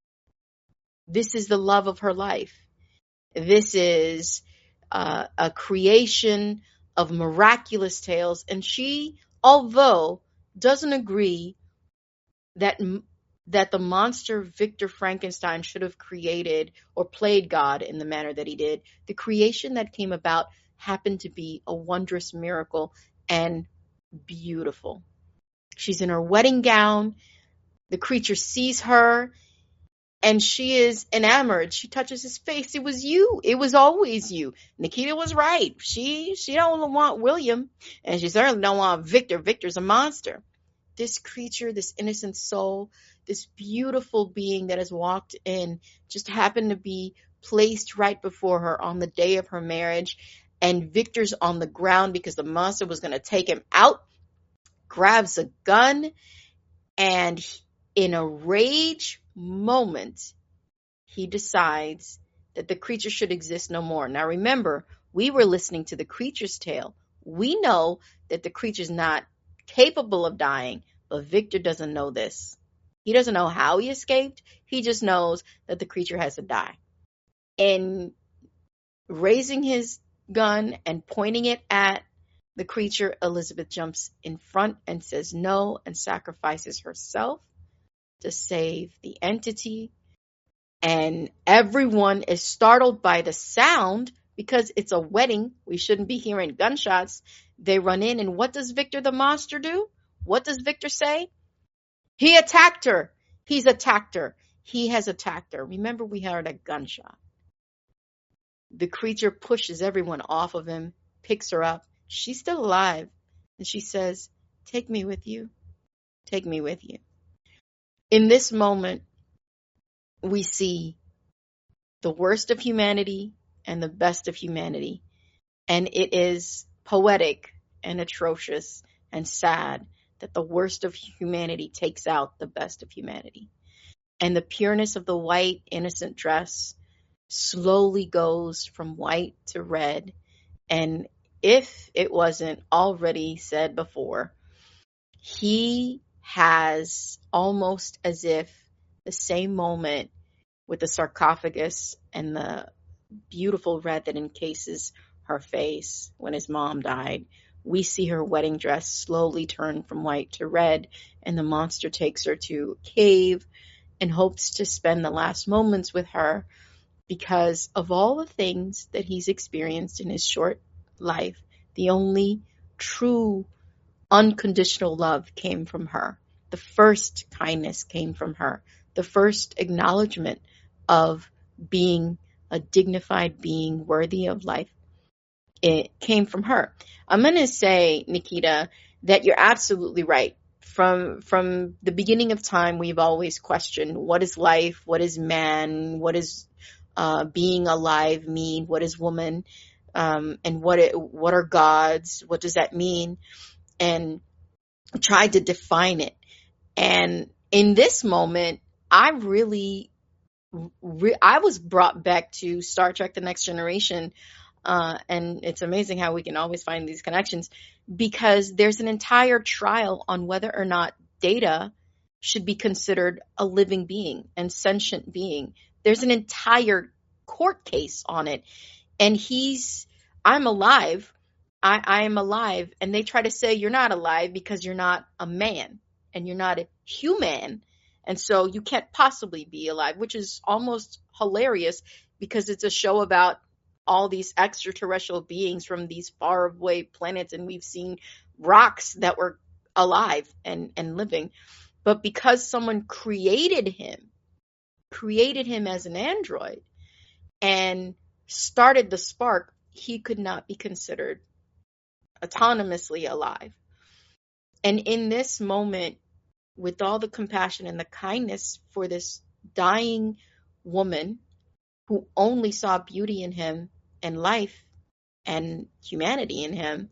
the love of her life. This is a creation of miraculous tales, and she, although doesn't agree that the monster Victor Frankenstein should have created or played God in the manner that he did, the creation that came about happened to be a wondrous miracle and beautiful. She's in her wedding gown. The creature sees her, and she is enamored. She touches his face. It was you. It was always you. Nikita was right. She don't want William, and she certainly don't want Victor. Victor's a monster. This creature, this innocent soul, this beautiful being that has walked in, just happened to be placed right before her on the day of her marriage. And Victor's on the ground because the monster was going to take him out, grabs a gun, and in a rage moment, he decides that the creature should exist no more. Now remember, we were listening to the creature's tale. We know that the creature's not capable of dying, but Victor doesn't know this. He doesn't know how he escaped. He just knows that the creature has to die. And raising his gun and pointing it at the creature, Elizabeth jumps in front and says no and sacrifices herself to save the entity. And everyone is startled by the sound because it's a wedding. We shouldn't be hearing gunshots. They run in, and what does Victor the monster do? What does Victor say? He attacked her. He's attacked her. He has attacked her. Remember, we heard a gunshot. The creature pushes everyone off of him, picks her up. She's still alive. And she says, take me with you. Take me with you. In this moment, we see the worst of humanity and the best of humanity. And it is poetic and atrocious and sad that the worst of humanity takes out the best of humanity. And the pureness of the white, innocent dress slowly goes from white to red. And if it wasn't already said before, he has almost as if the same moment with the sarcophagus and the beautiful red that encases her face when his mom died. We see her wedding dress slowly turn from white to red, and the monster takes her to a cave and hopes to spend the last moments with her, because of all the things that he's experienced in his short life, the only true unconditional love came from her. The first kindness came from her. The first acknowledgement of being a dignified being worthy of life, it came from her. I'm going to say, Nikita, that you're absolutely right. From the beginning of time, we've always questioned, what is life? What is man? What is being alive mean? What is woman? And what are gods? What does that mean? And tried to define it. And in this moment, I was brought back to Star Trek: The Next Generation. And it's amazing how we can always find these connections, because there's an entire trial on whether or not Data should be considered a living being and sentient being. There's an entire court case on it. And I'm alive. I am alive. And they try to say you're not alive because you're not a man and you're not a human. And so you can't possibly be alive, which is almost hilarious because it's a show about all these extraterrestrial beings from these faraway planets. And we've seen rocks that were alive and living. But because someone created him as an android and started the spark, he could not be considered autonomously alive. And in this moment, with all the compassion and the kindness for this dying woman who only saw beauty in him and life and humanity in him,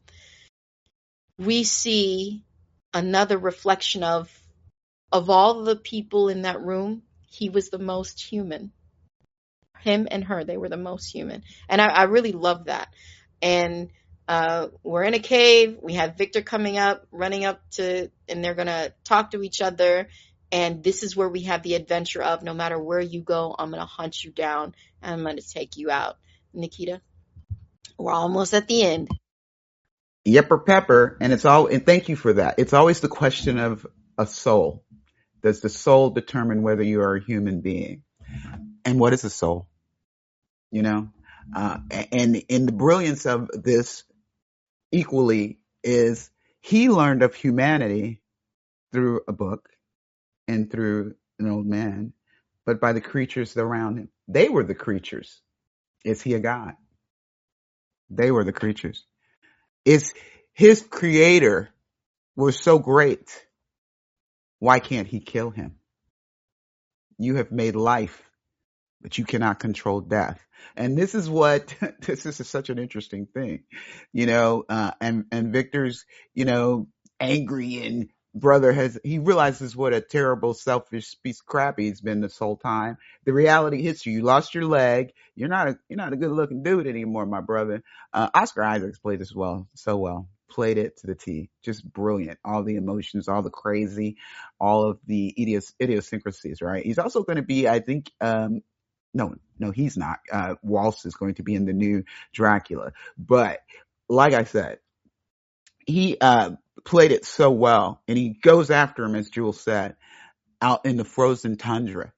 we see another reflection of all the people in that room, he was the most human. Him and her, they were the most human. And I really love that. And we're in a cave. We have Victor coming up, running up to, and they're going to talk to each other. And this is where we have the adventure of, no matter where you go, I'm going to hunt you down and I'm going to take you out. Nikita, we're almost at the end. Yepper pepper. And thank you for that. It's always the question of a soul. Does the soul determine whether you are a human being? And what is a soul? You know? And the brilliance of this equally is he learned of humanity through a book and through an old man, but by the creatures around him. They were the creatures. Is he a god? They were the creatures. Is his creator was so great. Why can't he kill him? You have made life, but you cannot control death. And this is such an interesting thing, and Victor's, angry, and brother he realizes what a terrible, selfish piece of crap he's been this whole time. The reality hits you. You lost your leg. You're not a good looking dude anymore, my brother. Oscar Isaacs played this so well. Played it to the T. Just brilliant. All the emotions, all the crazy, all of the idiosyncrasies, right? He's also going to be, I think, no, he's not. Waltz is going to be in the new Dracula. But like I said, he played it so well, and he goes after him, as Jules said, out in the frozen tundra,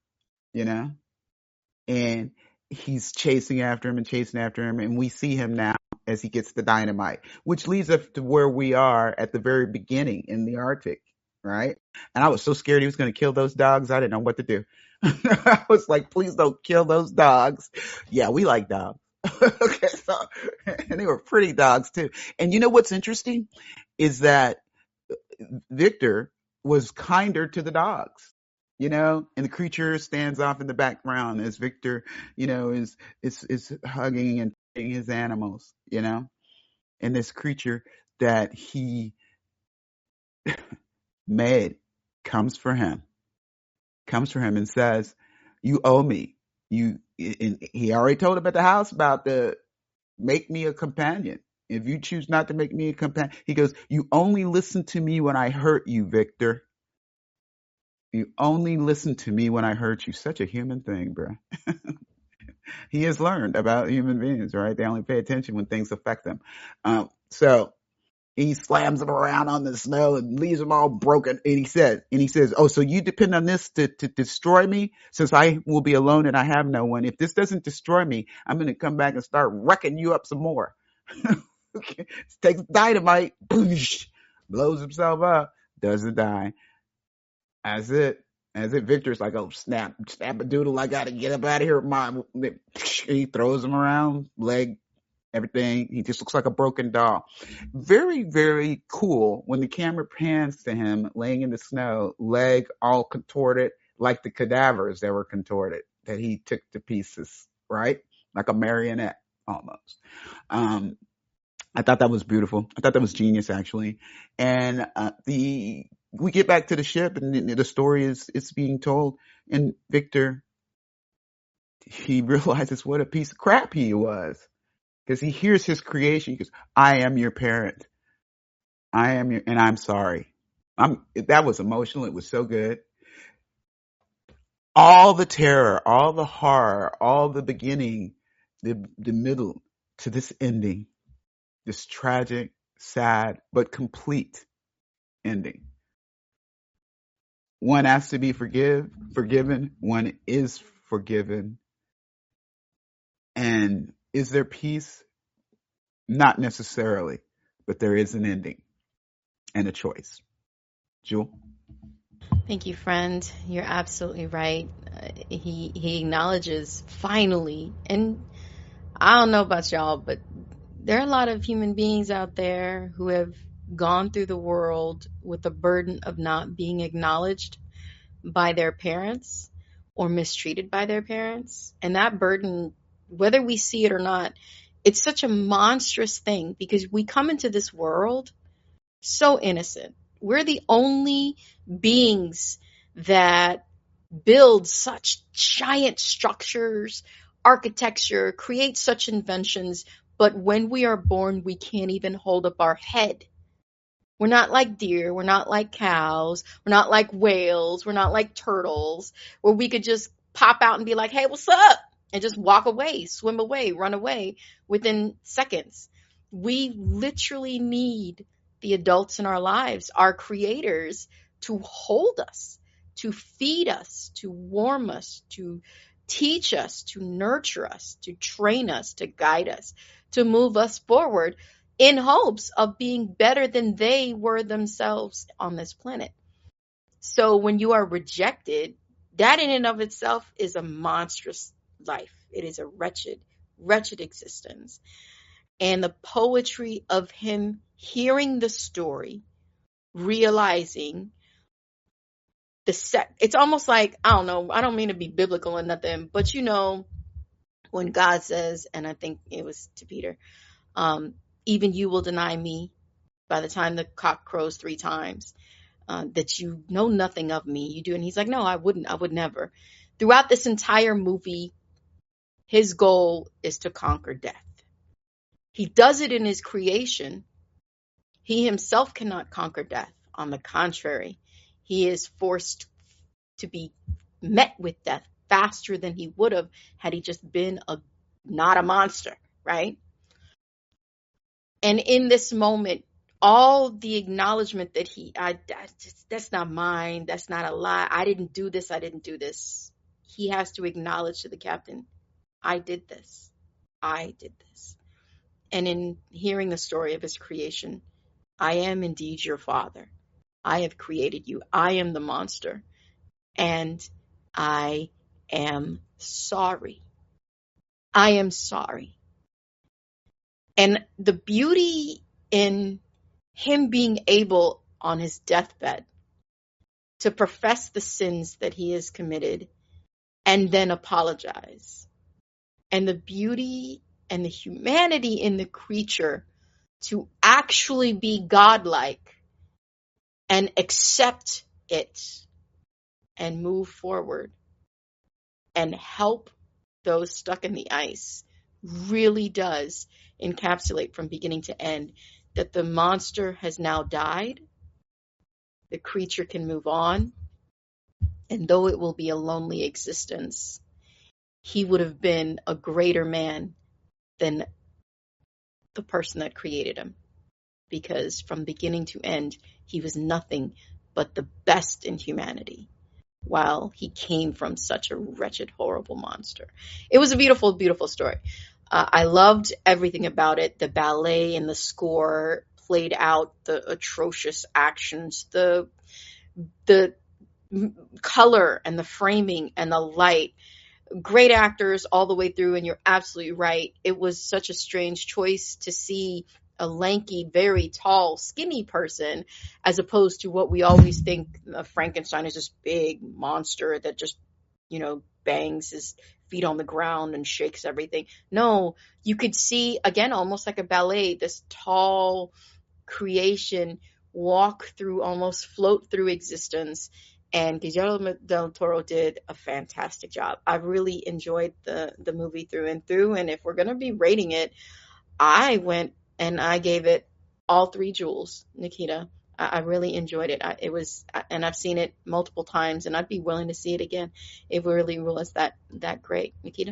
and he's chasing after him, and we see him now as he gets the dynamite, which leads us to where we are at the very beginning in the Arctic, right? And I was so scared he was going to kill those dogs. I didn't know what to do. I was like, please don't kill those dogs. Yeah, we like dogs. Okay, so, and they were pretty dogs too. And you know what's interesting is that Victor was kinder to the dogs, and the creature stands off in the background as Victor, is hugging and petting his animals, and this creature that he made comes for him and says, "You owe me." And he already told him at the house about the make me a companion. If you choose not to make me a companion, he goes, "You only listen to me when I hurt you, Victor. You only listen to me when I hurt you." Such a human thing, bro. He has learned about human beings, right? They only pay attention when things affect them. So he slams them around on the snow and leaves them all broken. And he says, "Oh, so you depend on this to destroy me? Since I will be alone and I have no one. If this doesn't destroy me, I'm going to come back and start wrecking you up some more." Okay. Takes dynamite, boosh, blows himself up, doesn't die. That's it. As it. Victor's like, "Oh, snap a doodle. I got to get up out of here." He throws him around, leg, everything. He just looks like a broken doll. Very, very cool when the camera pans to him laying in the snow, leg all contorted, like the cadavers that were contorted that he took to pieces, right? Like a marionette almost. I thought that was beautiful. I thought that was genius, actually. And we get back to the ship, and the story is being told, and Victor, he realizes what a piece of crap he was, because he hears his creation. He goes, "I am your parent. And I'm sorry." That was emotional. It was so good. All the terror, all the horror, all the beginning, the middle to this ending, this tragic, sad, but complete ending. One has to be forgiven. One is forgiven. And is there peace? Not necessarily, but there is an ending and a choice. Jewel? Thank you, friend. You're absolutely right. He acknowledges finally, and I don't know about y'all, but there are a lot of human beings out there who have gone through the world with the burden of not being acknowledged by their parents or mistreated by their parents. And that burden, whether we see it or not, it's such a monstrous thing because we come into this world so innocent. We're the only beings that build such giant structures, architecture, create such inventions, but when we are born, we can't even hold up our head. We're not like deer, we're not like cows, we're not like whales, we're not like turtles, where we could just pop out and be like, "Hey, what's up?" and just walk away, swim away, run away within seconds. We literally need the adults in our lives, our creators, to hold us, to feed us, to warm us, to teach us, to nurture us, to train us, to guide us, to move us forward in hopes of being better than they were themselves on this planet. So when you are rejected, that in and of itself is a monstrous life. It is a wretched, wretched existence. And the poetry of him hearing the story, realizing it's almost like, I don't know, I don't mean to be biblical or nothing, but when God says, and I think it was to Peter, even you will deny me by the time the cock crows 3 times, that you know nothing of me. You do. And he's like, "No, I wouldn't. I would never." Throughout this entire movie, his goal is to conquer death. He does it in his creation. He himself cannot conquer death. On the contrary, he is forced to be met with death faster than he would have had he just been not a monster, right? And in this moment, all the acknowledgement that that's not mine, that's not a lie, I didn't do this, I didn't do this. He has to acknowledge to the captain, I did this. I did this. And in hearing the story of his creation, I am indeed your father. I have created you. I am the monster, and I am sorry. I am sorry. And the beauty in him being able on his deathbed to profess the sins that he has committed and then apologize. And the beauty and the humanity in the creature to actually be godlike and accept it and move forward and help those stuck in the ice really does encapsulate from beginning to end that the monster has now died, the creature can move on, and though it will be a lonely existence, he would have been a greater man than the person that created him. Because from beginning to end, he was nothing but the best in humanity, while he came from such a wretched, horrible monster. It was a beautiful, beautiful story. I loved everything about it. The ballet and the score played out the atrocious actions, the color and the framing and the light. Great actors all the way through, and you're absolutely right. It was such a strange choice to see a lanky, very tall, skinny person, as opposed to what we always think of Frankenstein as this big monster that just, bangs his feet on the ground and shakes everything. No, you could see, again, almost like a ballet, this tall creation almost float through existence. And Guillermo del Toro did a fantastic job. I really enjoyed the movie through and through. And if we're going to be rating it, I went and I gave it all 3 jewels, Nikita. I really enjoyed it. And I've seen it multiple times, and I'd be willing to see it again. It really was that great, Nikita.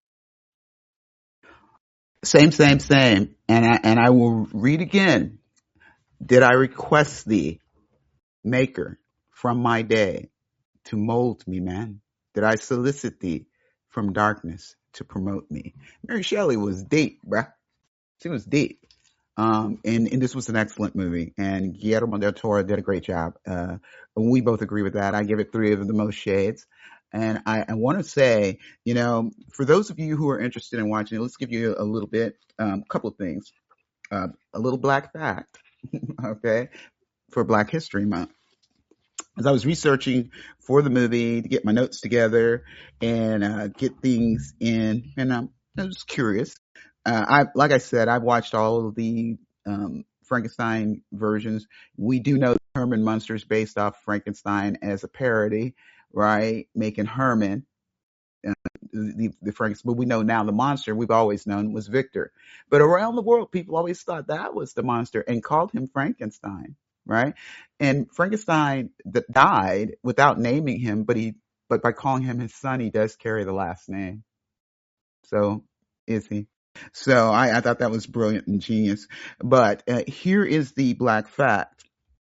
Same. And I will read again. Did I request thee, maker, from my day to mold me, man? Did I solicit thee from darkness to promote me? Mary Shelley was deep, bruh. She was deep. And this was an excellent movie, and Guillermo del Toro did a great job. We both agree with that. I give it 3 of the most shades. And I want to say, for those of you who are interested in watching it, let's give you a little bit, a couple of things. A little black fact, okay, for Black History Month. As I was researching for the movie to get my notes together and get things in, and I was curious. Like I said, I've watched all of the Frankenstein versions. We do know Herman Munster is based off Frankenstein as a parody, right? Making Herman the Frankenstein, but we know now the monster we've always known was Victor. But around the world, people always thought that was the monster and called him Frankenstein, right? And Frankenstein that died without naming him, but by calling him his son, he does carry the last name. So is he? So I thought that was brilliant and genius. But here is the black fact.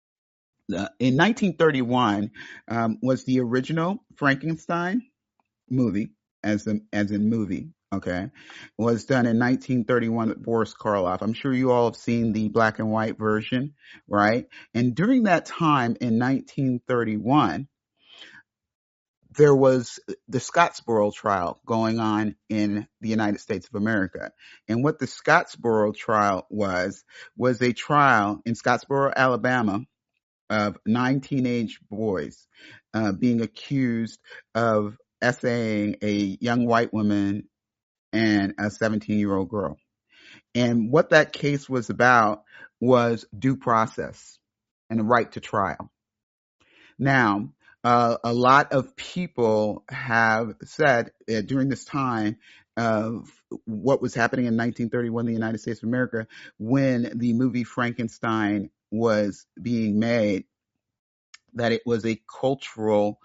In 1931 was the original Frankenstein movie, as in movie, okay, was done in 1931 with Boris Karloff. I'm sure you all have seen the black and white version, right? And during that time in 1931, there was the Scottsboro trial going on in the United States of America. And what the Scottsboro trial was a trial in Scottsboro, Alabama, of 9 teenage boys being accused of essaying a young white woman and a 17-year-old girl. And what that case was about was due process and the right to trial. Now, a lot of people have said during this time of what was happening in 1931 in the United States of America, when the movie Frankenstein was being made, that it was a cultural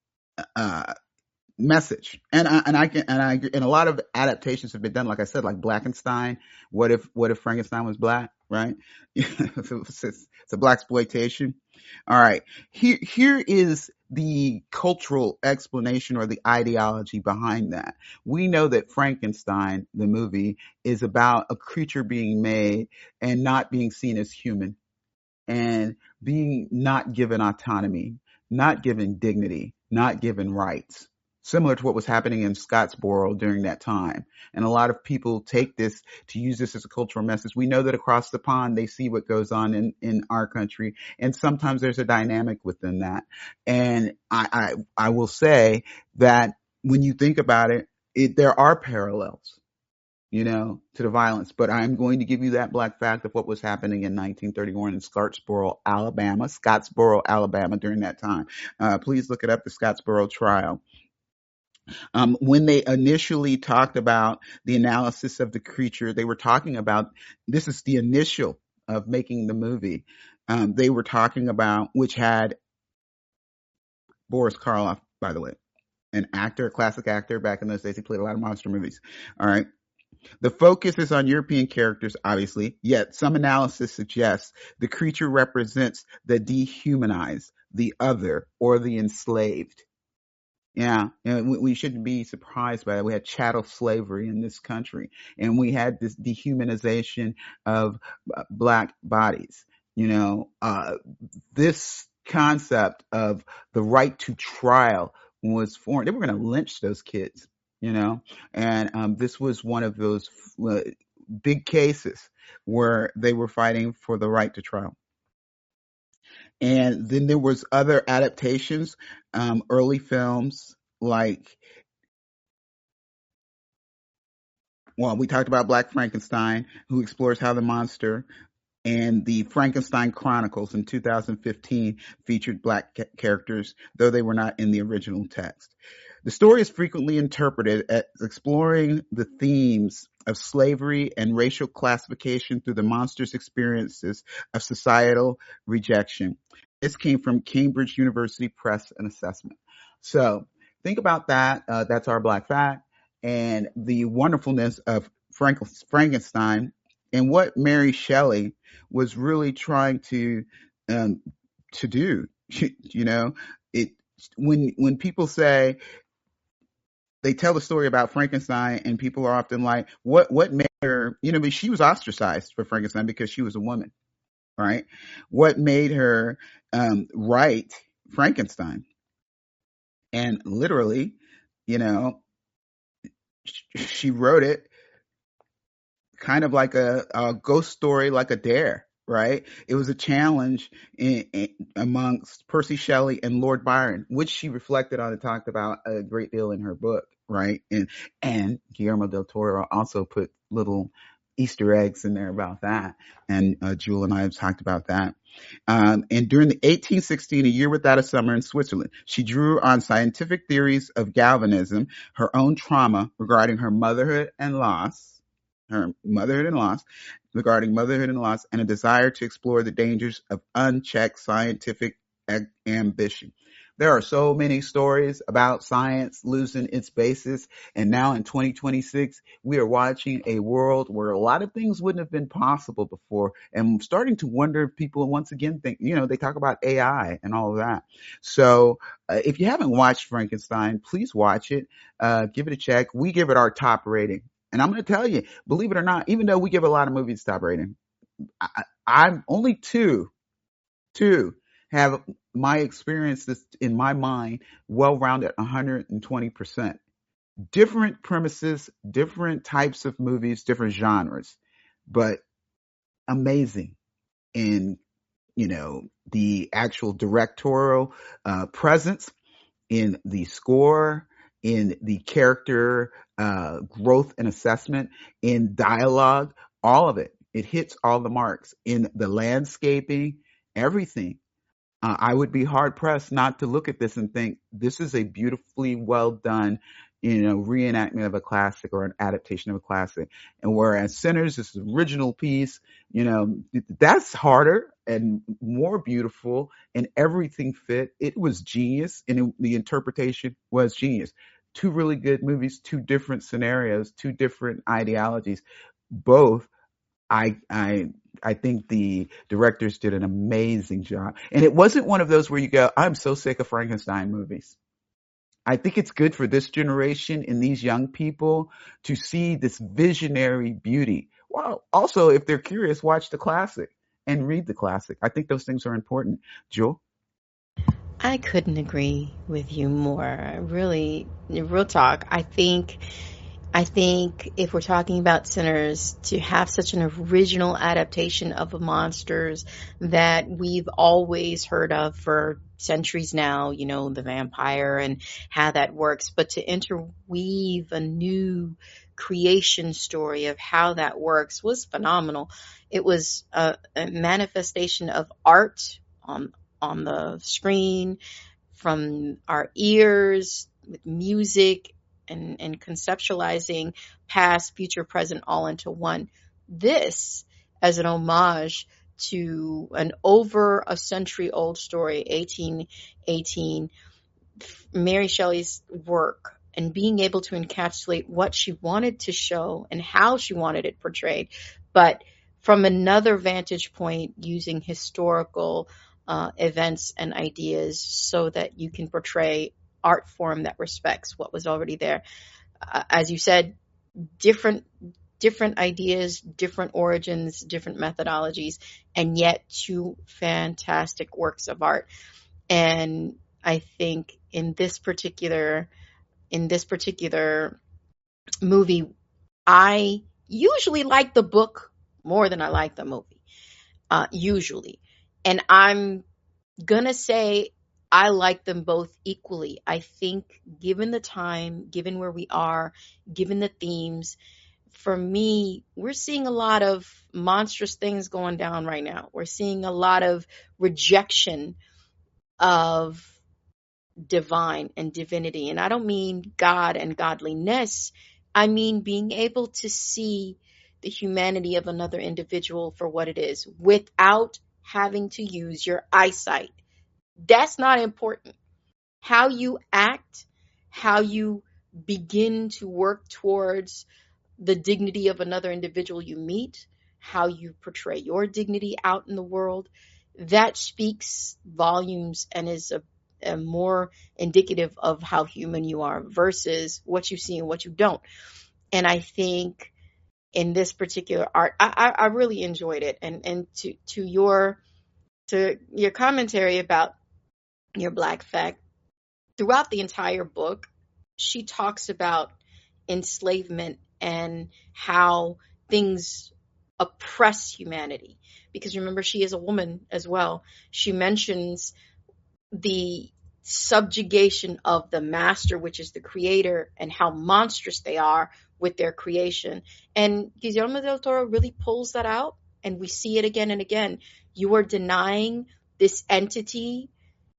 message. And a lot of adaptations have been done, like I said, like Blackenstein. What if Frankenstein was black, right? It's a blaxploitation. All right. Here is the cultural explanation or the ideology behind that. We know that Frankenstein, the movie, is about a creature being made and not being seen as human. and being not given autonomy, not given dignity, not given rights, similar to what was happening in Scottsboro during that time. And a lot of people take this to use this as a cultural message. We know that across the pond, they see what goes on in our country. And sometimes there's a dynamic within that. And I will say that when you think about it, there are parallels, to the violence. But I'm going to give you that black fact of what was happening in 1931 in Scottsboro, Alabama during that time. Please look it up, the Scottsboro trial. When they initially talked about the analysis of the creature, they were talking about, this is the initial of making the movie. They were talking about, which had Boris Karloff, by the way, an actor, a classic actor back in those days. He played a lot of monster movies. All right. The focus is on European characters, obviously, yet some analysis suggests the creature represents the dehumanized, the other, or the enslaved. Yeah, we shouldn't be surprised by that. We had chattel slavery in this country, and we had this dehumanization of black bodies. This concept of the right to trial was foreign. They were going to lynch those kids, and this was one of those big cases where they were fighting for the right to trial. And then there was other adaptations, early films like, well, we talked about Black Frankenstein, who explores how the monster, and the Frankenstein Chronicles in 2015 featured black characters, though they were not in the original text. The story is frequently interpreted as exploring the themes of slavery and racial classification through the monster's experiences of societal rejection. This came from Cambridge University Press and Assessment. So think about that. That's our black fact, and the wonderfulness of Frankenstein, and what Mary Shelley was really trying to do. It when people say, they tell the story about Frankenstein, and people are often like, what made her, but she was ostracized for Frankenstein because she was a woman, right? What made her write Frankenstein? And literally, she wrote it kind of like a ghost story, like a dare, right? It was a challenge amongst Percy Shelley and Lord Byron, which she reflected on and talked about a great deal in her book, right? And Guillermo del Toro also put little Easter eggs in there about that. And Jewel and I have talked about that. And during the 1816, A Year Without a Summer in Switzerland, she drew on scientific theories of galvanism, her own trauma regarding her motherhood and loss, regarding motherhood and loss, and a desire to explore the dangers of unchecked scientific ambition. There are so many stories about science losing its basis, and now in 2026, we are watching a world where a lot of things wouldn't have been possible before, and I'm starting to wonder if people once again think, they talk about AI and all of that. So if you haven't watched Frankenstein, please watch it. Give it a check. We give it our top rating. And I'm going to tell you, believe it or not, even though we give a lot of movies top rating, I'm only two have my experiences in my mind well-rounded 120%. Different premises, different types of movies, different genres, but amazing in, the actual directorial presence, in the score, in the character growth and assessment, in dialogue, all of it. It hits all the marks. In the landscaping, everything. I would be hard pressed not to look at this and think this is a beautifully well done, reenactment of a classic or an adaptation of a classic. And whereas Sinners, this original piece, that's harder and more beautiful, and everything fit. It was genius, and the interpretation was genius. Two really good movies, two different scenarios, two different ideologies. Both, I think the directors did an amazing job. And it wasn't one of those where you go, I'm so sick of Frankenstein movies. I think it's good for this generation and these young people to see this visionary beauty. Well, also, if they're curious, watch the classic. and read the classic. I think those things are important. Jewel? I couldn't agree with you more. Really, real talk. I think if we're talking about Sinners, to have such an original adaptation of the monsters that we've always heard of for centuries now, the vampire and how that works, but to interweave a new creation story of how that works was phenomenal. It was a manifestation of art on the screen, from our ears, with music, and conceptualizing past, future, present all into one. This as an homage to an over a century old story, 1818, Mary Shelley's work, and being able to encapsulate what she wanted to show and how she wanted it portrayed, but from another vantage point, using historical events and ideas so that you can portray art form that respects what was already there. As you said, different ideas, different origins, different methodologies, and yet two fantastic works of art. And I think in this particular movie, I usually like the book more than I like the movie. Usually. And I'm gonna say I like them both equally. I think given the time, given where we are, given the themes, for me, we're seeing a lot of monstrous things going down right now. We're seeing a lot of rejection of divine and divinity. And I don't mean God and godliness. I mean being able to see the humanity of another individual for what it is without having to use your eyesight. That's not important. How you act, how you begin to work towards the dignity of another individual you meet, how you portray your dignity out in the world, that speaks volumes and is a more indicative of how human you are versus what you see and what you don't. And I think in this particular art, I really enjoyed it. And to your commentary about your Black fact, throughout the entire book, she talks about enslavement and how things oppress humanity. Because remember, she is a woman as well. She mentions the subjugation of the master, which is the creator, and how monstrous they are with their creation. And Guillermo del Toro really pulls that out, and we see it again and again. You are denying this entity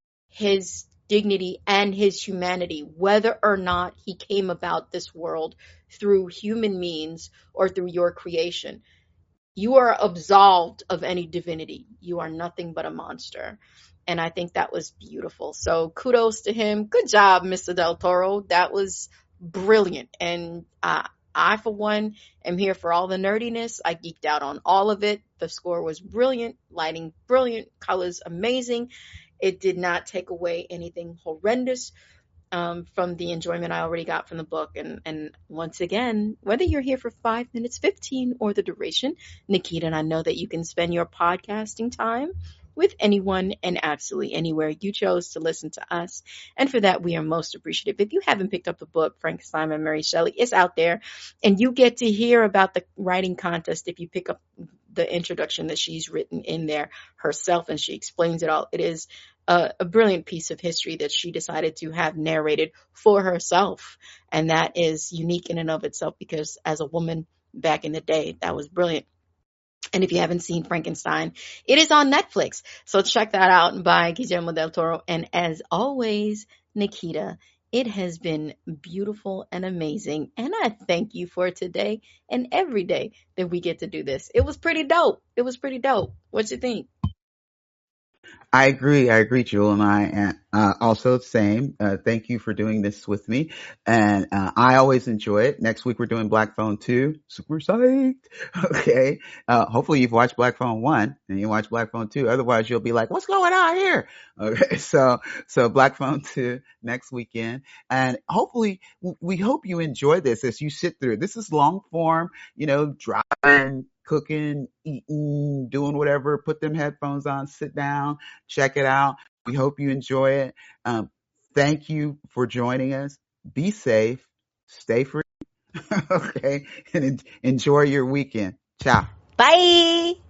his dignity and his humanity, whether or not he came about this world through human means or through your creation. You are absolved of any divinity. You are nothing but a monster. And I think that was beautiful. So kudos to him. Good job, Mr. Del Toro. That was brilliant. And I, for one, am here for all the nerdiness. I geeked out on all of it. The score was brilliant, lighting brilliant, colors amazing. It did not take away anything horrendous from the enjoyment I already got from the book. And once again, whether you're here for 5 minutes, 15, or the duration, Nikita and I know that you can spend your podcasting time with anyone and absolutely anywhere you chose to listen to us. And for that, we are most appreciative. If you haven't picked up the book, Frankenstein by Mary Shelley, it's out there. And you get to hear about the writing contest if you pick up the introduction that she's written in there herself, and she explains it all. It is a brilliant piece of history that she decided to have narrated for herself. And that is unique in and of itself, because as a woman back in the day, that was brilliant. And if you haven't seen Frankenstein, it is on Netflix. So check that out by Guillermo del Toro. And as always, Nikita, it has been beautiful and amazing. And I thank you for today and every day that we get to do this. It was pretty dope. What you think? I agree, Jewel, and I also the same. Thank you for doing this with me, and I always enjoy it. Next week we're doing Black Phone 2. Super psyched. Okay. Hopefully you've watched Black Phone 1 and you watch Black Phone 2. Otherwise you'll be like, what's going on here? Okay. So Black Phone 2 next weekend, and hopefully we hope you enjoy this as you sit through it. This is long form, driving, cooking, eating, doing whatever, put them headphones on, sit down, check it out. We hope you enjoy it. Thank you for joining us. Be safe, stay free, okay, and enjoy your weekend. Ciao. Bye.